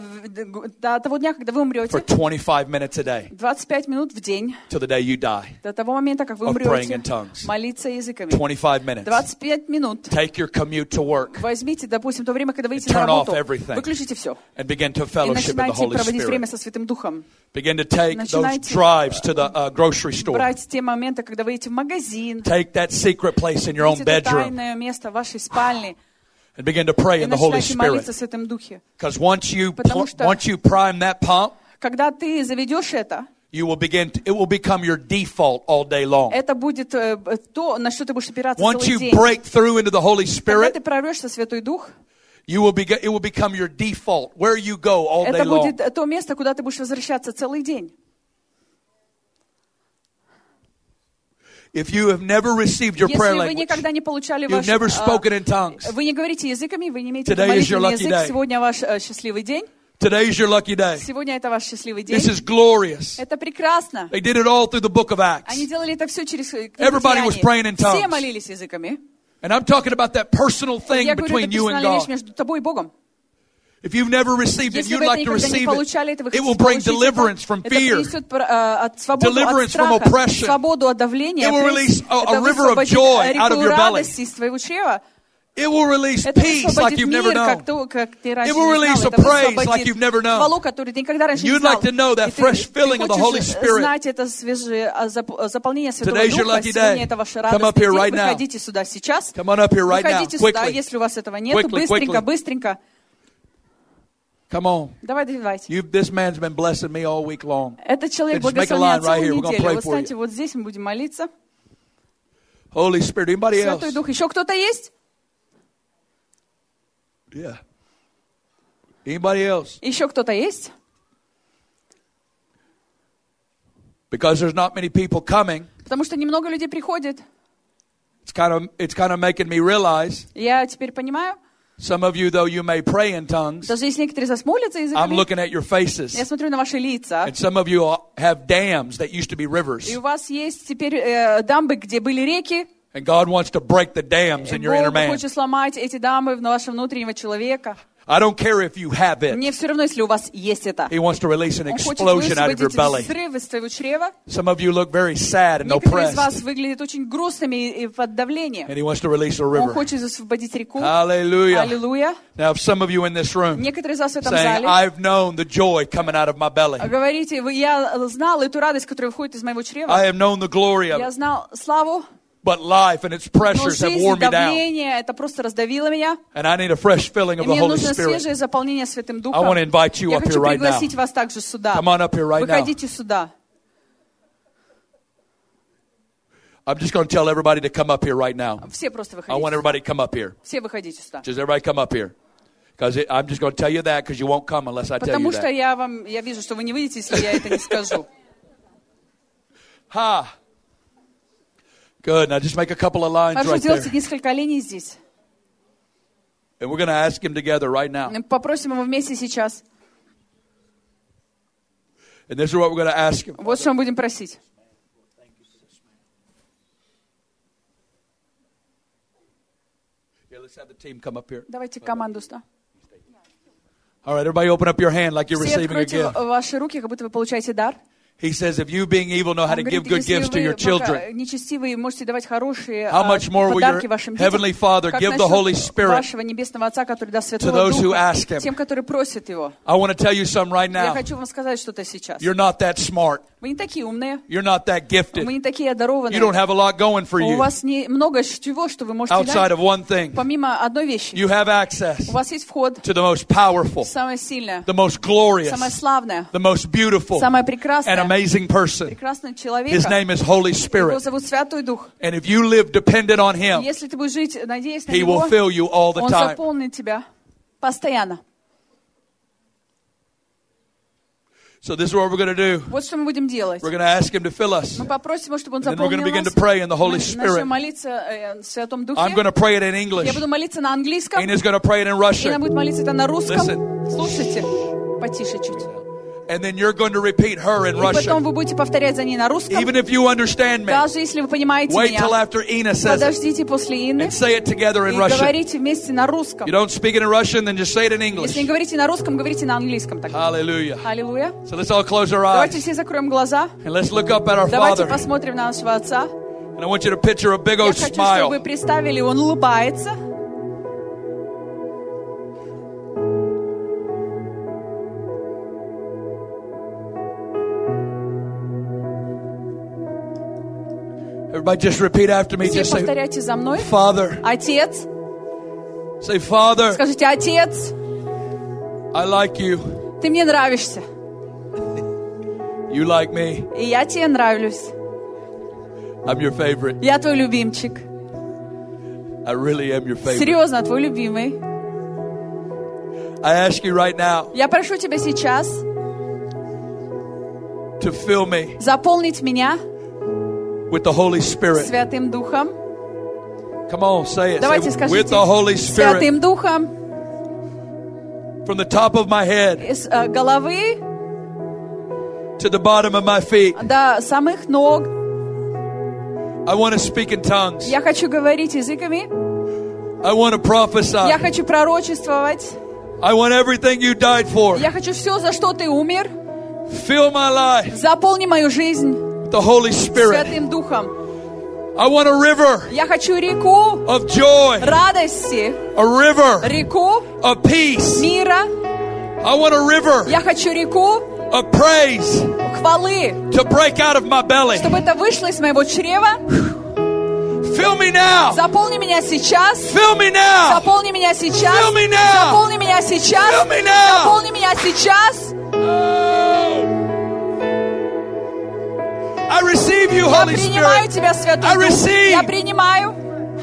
до того дня, когда вы умрете, for 25 minutes a day 25 минут в день, till the day you die. до того момента, как вы Of praying умрете, in tongues. молиться языками. 25 minutes. 25 минут. Take your commute to work Возьмите, допустим, то время, когда вы идете Turn на работу, off everything. выключите все. and begin to И fellowship in the начинайте Holy проводить время Spirit. со Святым Духом. Begin to take those Начинайте drives to the grocery store. Брать те моменты, когда вы идете в магазин, Take that secret place in your own это bedroom тайное место в вашей спальне, and begin to pray и in the Holy начинайте молиться Spirit. в Святом Духе. Because once you Потому что- prime that pump, Когда ты заведешь это, you will it will become your default all day long. это будет то, на что ты будешь опираться Once целый you день. break through into the Holy Когда Spirit, ты прорвешься в Святой Дух, it will become your default where you go all day это long. будет то место, куда ты будешь возвращаться целый день. If you have never received your prayer Если вы language, никогда не получали you've ваш... never spoken in tongues, Вы не говорите языками, вы не имеете Today is your молитвенный lucky язык, day. сегодня ваш счастливый день. today is your lucky day. Сегодня это ваш счастливый день. This is glorious. Это прекрасно. They did it all through the book of Acts. Они делали это все через книгу Everybody was praying in Деяний. Все tongues. молились языками. And I'm talking about that personal thing Я говорю, это between you and персональная вещь God. между тобой и Богом. If you've never received it, Если you'd вы это like to никогда не receive получали, it. это вы It хотите will bring получить deliverance from это fear. принесет от свободу от Deliverance from страха, oppression. свободу от давления. It will release a Это river of высвободит joy out of реку your belly. радости из твоего чрева. It will release Это peace like высвободит you've never мир, known. как ты раньше It will не release знал. a Это praise like высвободит you've never known. хвалу, которую ты никогда раньше не You'd знал. like to know that И fresh ты filling of the Holy хочешь Spirit. знать это свежее заполнение Святого Today's your Духа. lucky Сегодня day. это ваш Come up радостный here день. right now. Выходите сюда сейчас. Come on up here right now, Выходите сюда, quickly. если у вас этого нет. Quickly, Быстренько, quickly. быстренько. Come on. Давайте. This man's been blessing me all week long. Этот человек Just make a благословляет line right here. целую We're gonna неделю. pray Вы for встаньте you. вот здесь, мы будем молиться. Holy Spirit. Anybody else? Святой Дух. Еще кто-то есть? Yeah. Anybody else? Еще кто-то есть? Because there's not many people coming. Потому что немного людей приходит. It's kind of making me realize. Я теперь понимаю. Some of you, though you may pray in tongues, Даже если некоторые из вас молятся I'm языками, looking at your faces. я смотрю на ваши лица. And some of you have dams that used to be rivers. И у вас есть теперь дамбы, где были реки. And God wants to break the dams in your inner Бог man. хочет сломать эти дамбы в вашего внутреннего человека. I don't care if you have it. Мне все равно, если у вас есть это. He wants to release an Он хочет explosion out of your высвободить belly. взрыв из твоего чрева. Some of you look very sad and Некоторые из вас oppressed. выглядят очень грустными и под давлением. And he wants to release a Он river. хочет освободить реку. Hallelujah. Аллилуйя. Now, if some of you in this room Некоторые из вас в этом saying, зале I've known the joy coming out of my belly. говорите, я знал эту радость, которая выходит из моего чрева. I have known the glory of Я it. знал славу, But life and its но pressures have жизнь, worn me down. давление, это просто раздавило меня. And I need a fresh filling И of the мне Holy нужно Spirit. свежее заполнение Святым I Духом. want to invite you Я up хочу here right now. пригласить вас также сюда. Come on up here right now. Выходите сюда. I'm just going to tell everybody to come up here right now. Все просто I want выходите. everybody to come up here. Все выходите сюда. Just everybody come up here. Because I'm just going to tell you that because you won't come unless I tell you Потому что that. я вижу, что вы не выйдете, если я это не скажу. Ha! Good. Now just make a couple of lines Хорошо, right сделайте there. несколько линий здесь. And we're going to ask him together right now. Попросим его вместе сейчас. And this is what we're going to ask him. Вот что мы будем просить. Here, let's have the team come up here. Давайте команду сюда. All right, everybody open up your hand like you're Все receiving a откройте gift. ваши руки, как будто вы получаете дар. He says, if you being evil know how Он to give говорит, good если gifts to your вы children, нечестивые можете давать хорошие how much more will your подарки вашим heavenly детям, Father как give the Holy насчет Spirit вашего небесного Отца, который даст to Святого those who ask Духа, him? тем, которые просят Его. I want to tell you something right Я now. хочу вам сказать что-то сейчас. You're not that smart. Вы не такие умные, You're not that gifted. вы не такие одарованные. You don't have a lot going for У you вас не много чего, что вы можете outside дать, of one thing. помимо одной вещи. You have access У вас есть вход to the most powerful, самое сильное, the most glorious, самое славное, the most beautiful, самое and прекрасное, amazing person. прекрасный His человек. name is Holy Его Spirit. зовут Святой Дух. And if you live dependent on Him, Если ты будешь жить, надеясь на He will Него, fill you all the Он time. заполнит тебя постоянно. So this is what we're going to do. Вот что мы будем делать. We're going to ask Him to fill us. Мы попросим Его, чтобы Он And then we're going заполнил to begin to нас. pray in the Holy Мы Spirit. начнем молиться в Святом Духе. I'm going to pray it in English. Я буду молиться на английском. Ines is going to pray it in Ина Russian. будет молиться это на русском. Listen. Слушайте. Потише чуть. And then you're going to repeat her in И потом Russian. вы будете повторять за ней на русском. Even if you understand me, Даже если вы понимаете wait till меня. after Ina says it Подождите после Инны and say it together in и Russian. говорите вместе на русском. You don't speak it in Russian, then just say it in English. Если не говорите на русском, говорите на английском тогда. Hallelujah. Аллилуйя. So let's all close our Давайте eyes все закроем глаза. and let's look up at our Давайте Father. посмотрим на нашего Отца. And I want you to picture a big Я old хочу, чтобы вы smile. представили, Он улыбается. Everybody just repeat after me. Все Just say, повторяйте за мной. Father. Отец. Say, Father, Скажите, Отец, I like you. ты мне нравишься. You like me. И я тебе нравлюсь. I'm your favorite. Я твой любимчик. I really am your favorite. Серьезно, твой любимый. I ask you right now Я прошу тебя сейчас to fill me заполнить меня with the Holy Spirit. Святым Духом. Come on, say it. Давайте Say, скажите. with the Holy Spirit. Святым Духом. From the top of my head Из головы to the bottom of my feet. до самых ног. I want to speak in tongues. Я хочу говорить языками. I want to prophesy. Я хочу пророчествовать. I want everything you died for. Я хочу все, за что ты умер. Fill my life Заполни мою жизнь with the Holy Spirit. Святым Духом. I want a river Я хочу реку of joy, радости, a river реку of peace. мира. I want a river Я хочу реку of praise хвалы, to break out of my belly. чтобы это вышло из моего чрева. Fill me now. Заполни меня сейчас. Fill me now. Заполни меня сейчас. Fill me now. Заполни меня сейчас. Fill me now. Заполни меня сейчас. I receive you, Я Holy принимаю Spirit. тебя, I Святой Дух. receive. Я принимаю.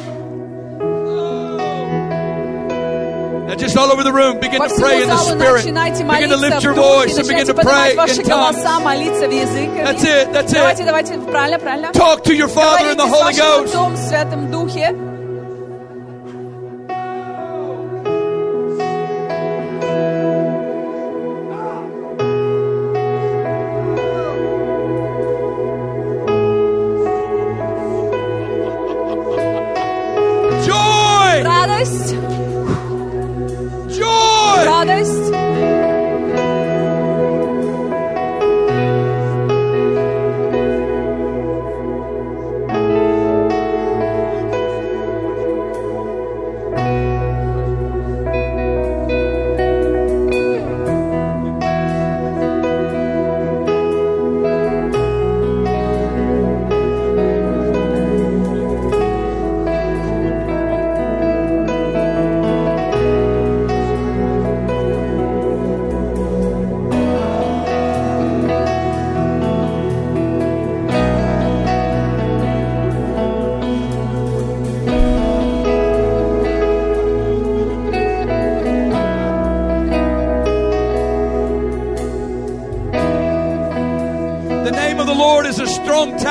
Now just all over the room, begin По to pray всему in the залу Spirit. начинайте Begin to молиться lift в your духе, voice and begin начинайте to pray поднимать ваши in tongues. голоса, молиться в языках. That's it. That's Давайте, it. давайте, правильно, правильно. Talk to your Father in the Говорите с Holy вашим Ghost. Отцом в Святом Духе. Joy. Радость, Joy. радость.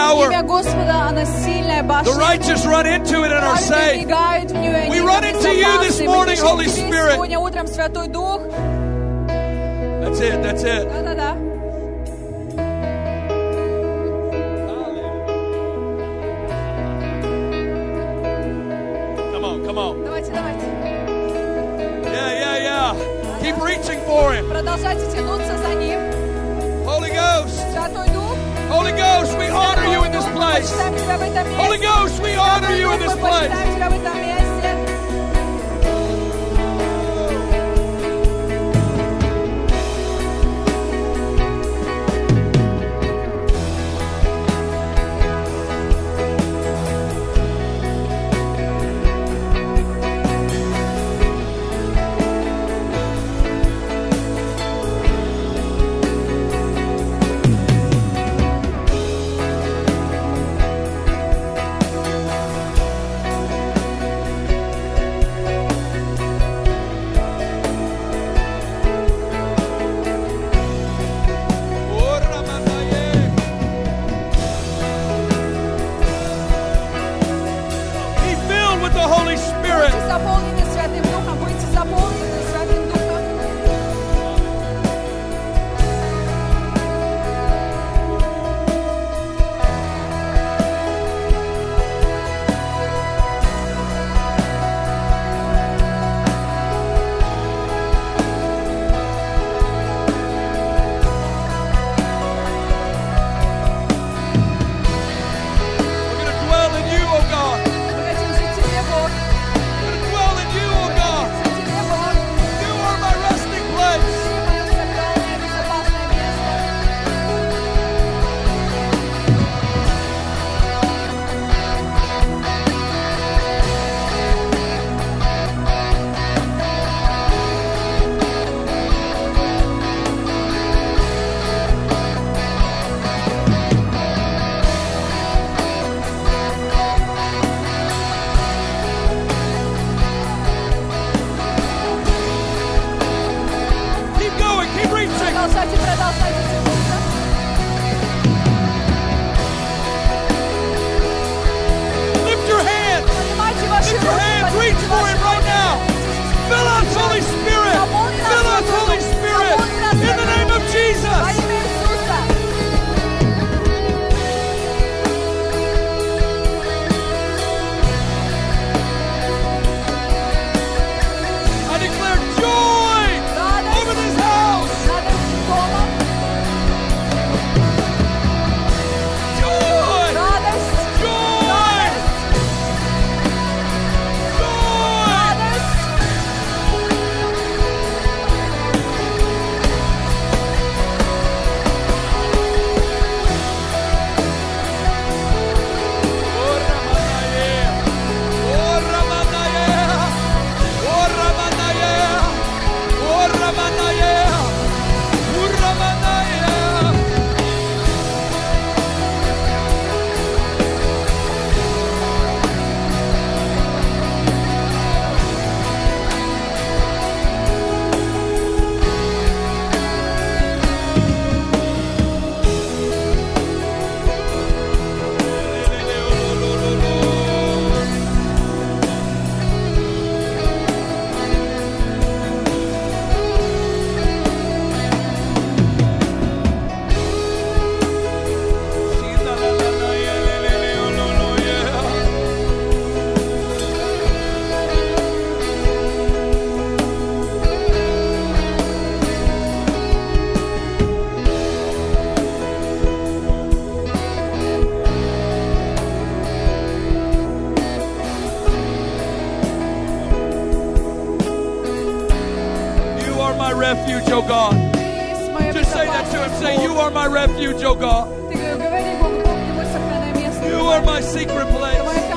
tower. Имя Господа, оно сильная башня. The righteous run into it and are Праведные saved. бегают в нее, и We они run into you this безопасны. morning, Мы Holy бежим к тебе Spirit. сегодня утром, Святой Дух. That's it. That's it. Да-да-да. Come on, come on. Давайте. Yeah. Keep reaching for Him. Продолжайте тянуться за Ним. Holy Ghost. Святой Дух. Holy Ghost, we honor you in this Мы place. почитаем Тебя в этом месте. Holy Ghost, we honor you in this Мы place. почитаем Тебя в этом месте. Be filled with the Holy Spirit. Будьте заполнены Святым Духом. Будьте заполнены Святым Духом. We're going to dwell in you, oh God. Мы хотим жить в Тебе, Бог. We're going to dwell in you, oh God. Жить в Тебе, Бог. You are my resting place. Ты мое сакральное, безопасное место. Keep going, keep reaching. Продолжайте тянуться. Lift your hands. Поднимайте ваши Lift your руки, hands. поднимите Reach for ваши Him right руки. now. Fill us, Holy Spirit. Fill us, Holy Spirit. In the name of Во Jesus. имя Иисуса. I declare joy over this house. Над этим домом. Joy. Радость. Joy. Joy. Радость. refuge, oh God. Just say that to Him. Say, you are my refuge, oh God. You are my secret place.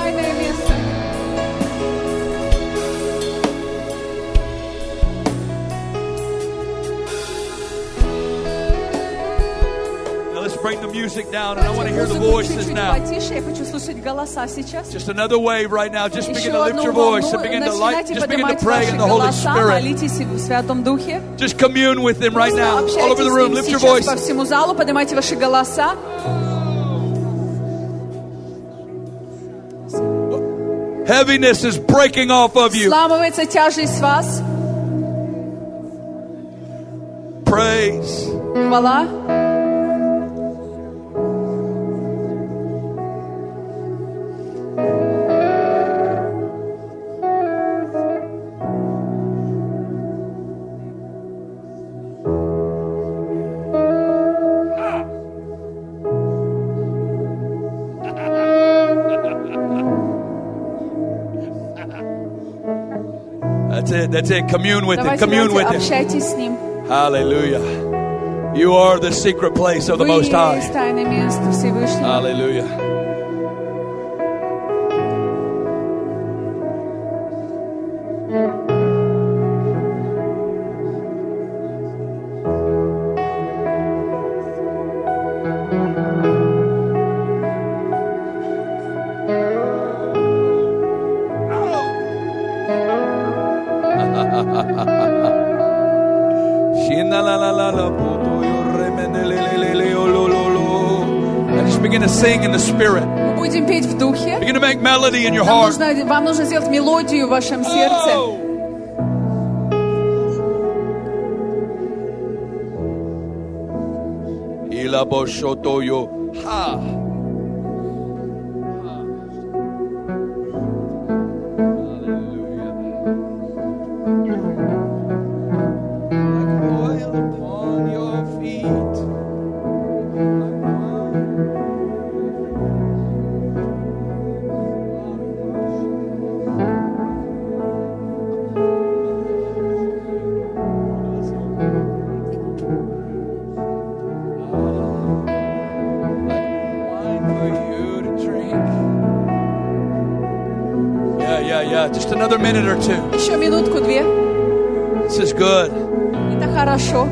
Now let's bring the music down, and I want to hear the voices now. Just another wave right now. Just begin to lift your voice and begin to just begin to pray in the Holy Spirit. Just commune with Him right now. All over the room, lift your voice. По всему залу поднимайте ваши голоса. Heaviness is breaking off of you. Сламывается тяжесть с вас. Praise. Хвала. That's it. Commune with Him. Commune with Him. Общайтесь с Ним. Hallelujah. You are the secret place of the Most High. Вы есть тайное место Всевышнего. Hallelujah. And just begin to sing in the Spirit. Мы будем петь в духе. Begin to make melody in your heart. Вам нужно сделать мелодию в вашем сердце. Just another minute or two. Еще минутку-две. This is good. Это хорошо.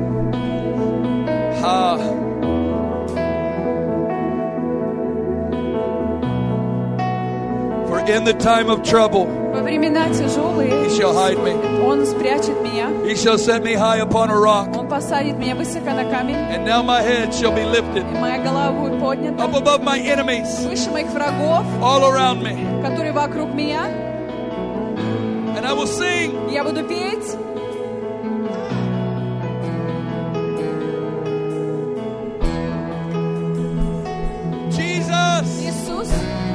For in the time of trouble, во времена тяжелые, He shall hide me. Он спрячет меня. He shall set me high upon a rock. Он посадит меня высоко на камень. And now my head shall be lifted И моя голова будет поднята. up above my enemies Выше моих врагов, all around me. которые вокруг меня. And I will sing. Я буду петь. Jesus. Иисус.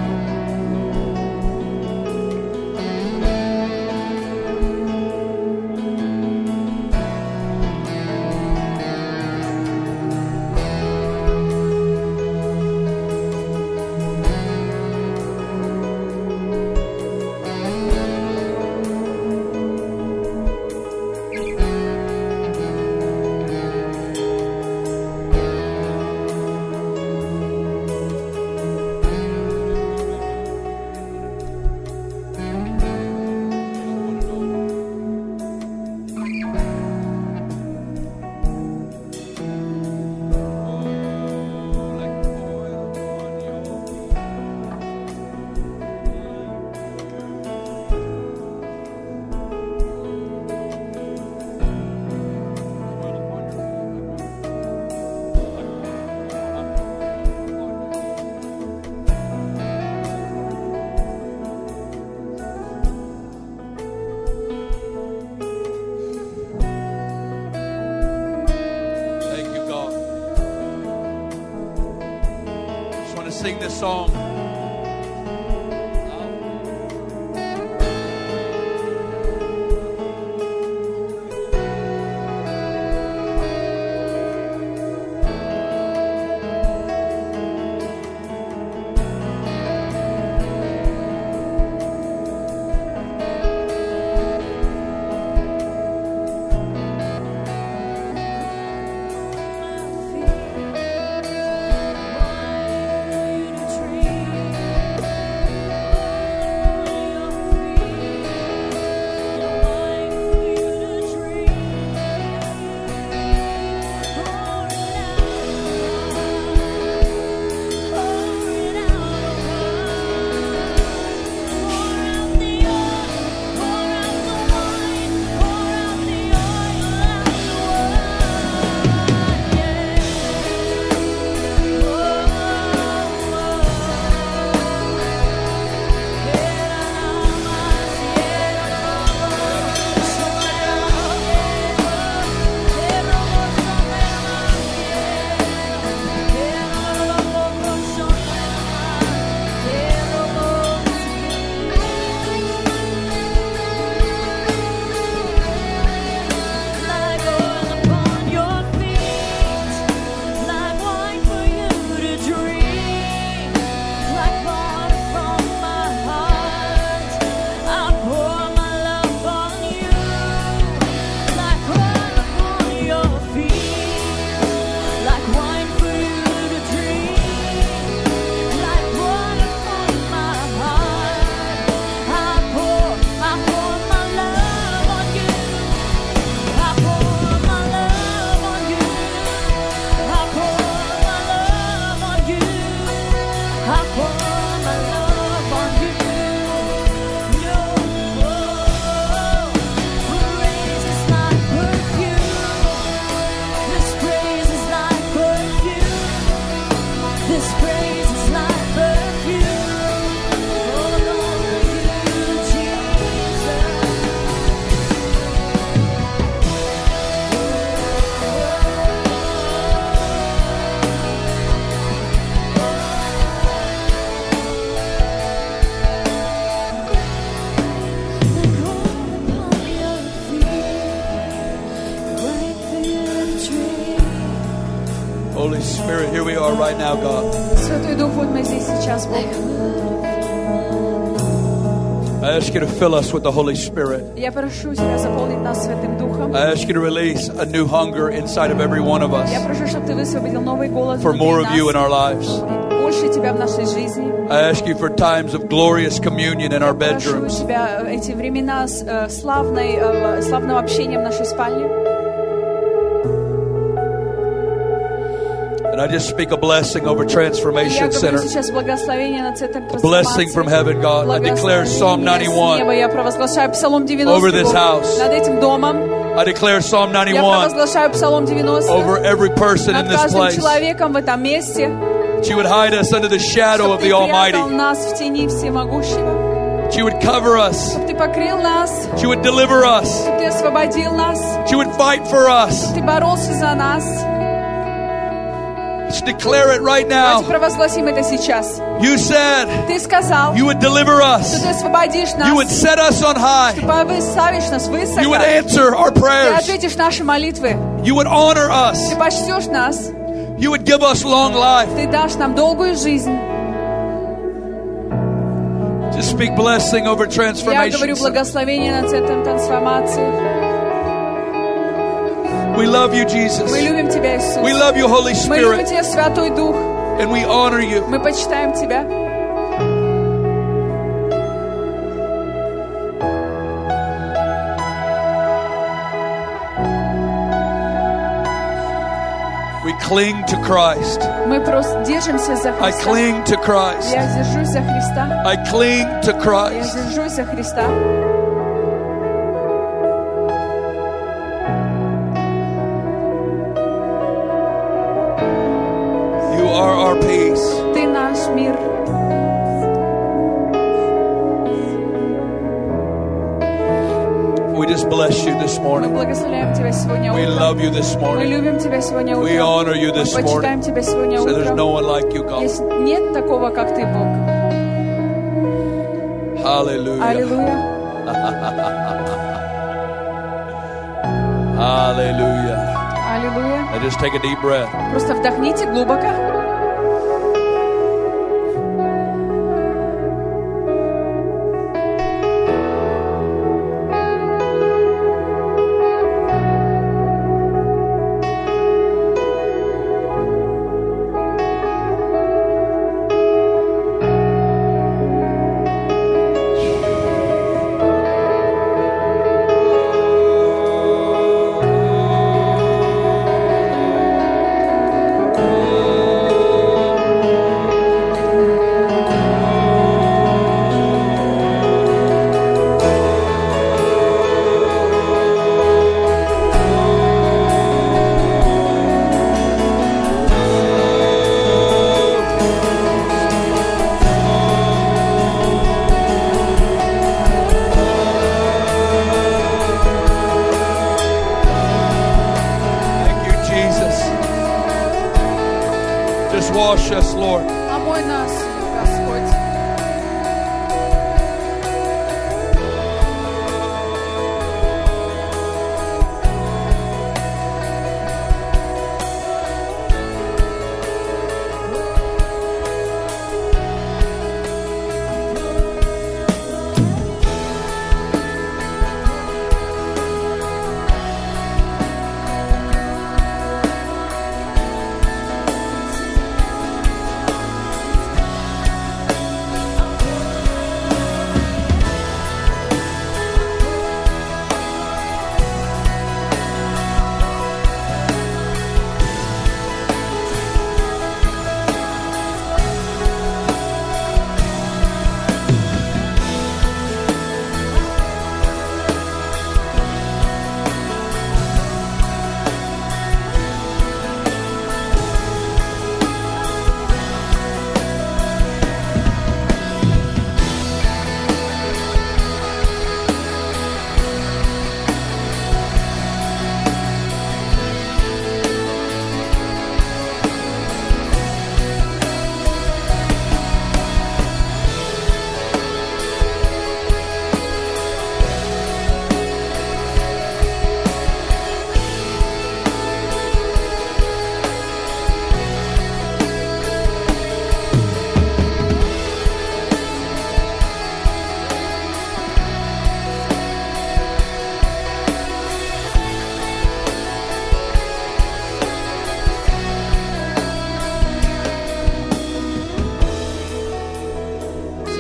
Sing this song. Tree. now, God. Святой Дух, вот мы здесь сейчас, Бог. I ask you to fill us with the Holy Spirit. Я прошу Тебя заполнить нас Святым Духом. I ask you to release a new hunger inside of every one of us Я прошу, чтобы Ты высвободил новый голод for more внутри of you in нас. our lives. Больше Тебя в нашей жизни. I ask you for times of glorious communion in our Прошу bedrooms. Тебя эти времена славного общения в нашей спальне. And I just speak a blessing over Я Transformation говорю Center. сейчас благословение на Центр Blessing from heaven, God. I declare Psalm 91 Я провозглашаю Псалом 90 over this house. над этим домом. I declare Psalm Я 91 провозглашаю Псалом 90 over every person in над this каждым place. человеком в этом месте. That you would hide us under the shadow Чтобы of Ты the прятал Almighty. нас в тени Всемогущего. That you would cover us. Чтобы Ты покрыл нас. That you would deliver us. Чтобы Ты освободил нас. That you would fight for us. Ты боролся за нас. Just declare it right Давайте now. провозгласим это сейчас. You said Ты сказал, you would deliver что us. Ты освободишь You would нас. set us on high. Ты поставишь нас высоко. You would answer our Ты prayers. ответишь наши молитвы. You would honor us. Ты почтешь нас. You would give us long life. Ты дашь нам долгую жизнь. Just speak blessing over Я Transformation говорю Center. благословение над Центром трансформации. We love you, Jesus. Мы любим Тебя, Иисус. We love you, Holy Мы любим Spirit. Тебя, Святой Дух. And we honor you. Мы почитаем Тебя. We cling to Christ. Мы просто держимся за I Христа. cling to Christ. Я держусь за Христа. I cling to Я Christ. держусь за Христа. You are our peace. Ты наш мир. We just bless you this Мы morning. благословляем Тебя сегодня We утром. love you this Мы morning. любим Тебя сегодня We утром. honor you this Мы почитаем morning. Тебя сегодня So there's no утром. one like you, God. Есть нет такого, как Ты, Бог. Hallelujah. Аллилуйя. Hallelujah. Аллилуйя. Now just take a deep breath. Просто вдохните глубоко. Thank you, Jesus. Just wash us, Lord. Омой нас, Господь.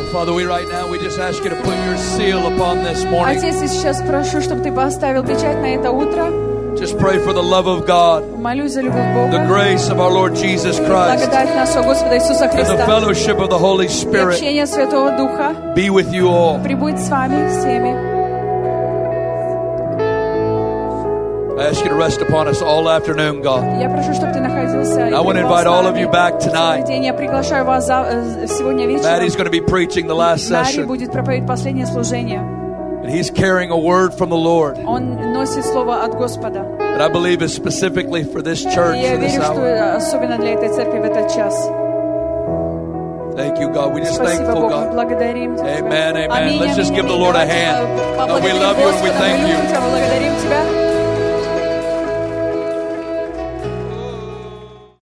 Father, we right now, we just ask you to put your seal upon this morning. Отец, я сейчас прошу, чтобы ты поставил печать на это утро. Just pray for the love of God, Молюсь за любовь Бога, the grace of our Lord Jesus Christ, благодать нашего Господа Иисуса and the Христа, fellowship of the Holy и Spirit общение Святого Духа be with you all. пребудет с вами всеми. I ask you to rest upon us all afternoon, God. Я прошу, чтобы ты находился. I want to invite all of you back tonight. Я приглашаю вас сегодня вечером. Maddie's going to be preaching the last Мари session. будет проповедовать последнее служение. And he's carrying a word from the Lord. Он носит слово от Господа. That I believe is specifically for this church Я for this верю, hour. что особенно для этой церкви в этот час. Thank you, God. We're just Спасибо thankful, Богу, God. благодарим Тебя. Amen, amen. Аминь, Let's just аминь, give the аминь. Lord a Давайте hand. God, we поблагодарим love you and we Господа. thank Мы you. любим Тебя, благодарим Тебя.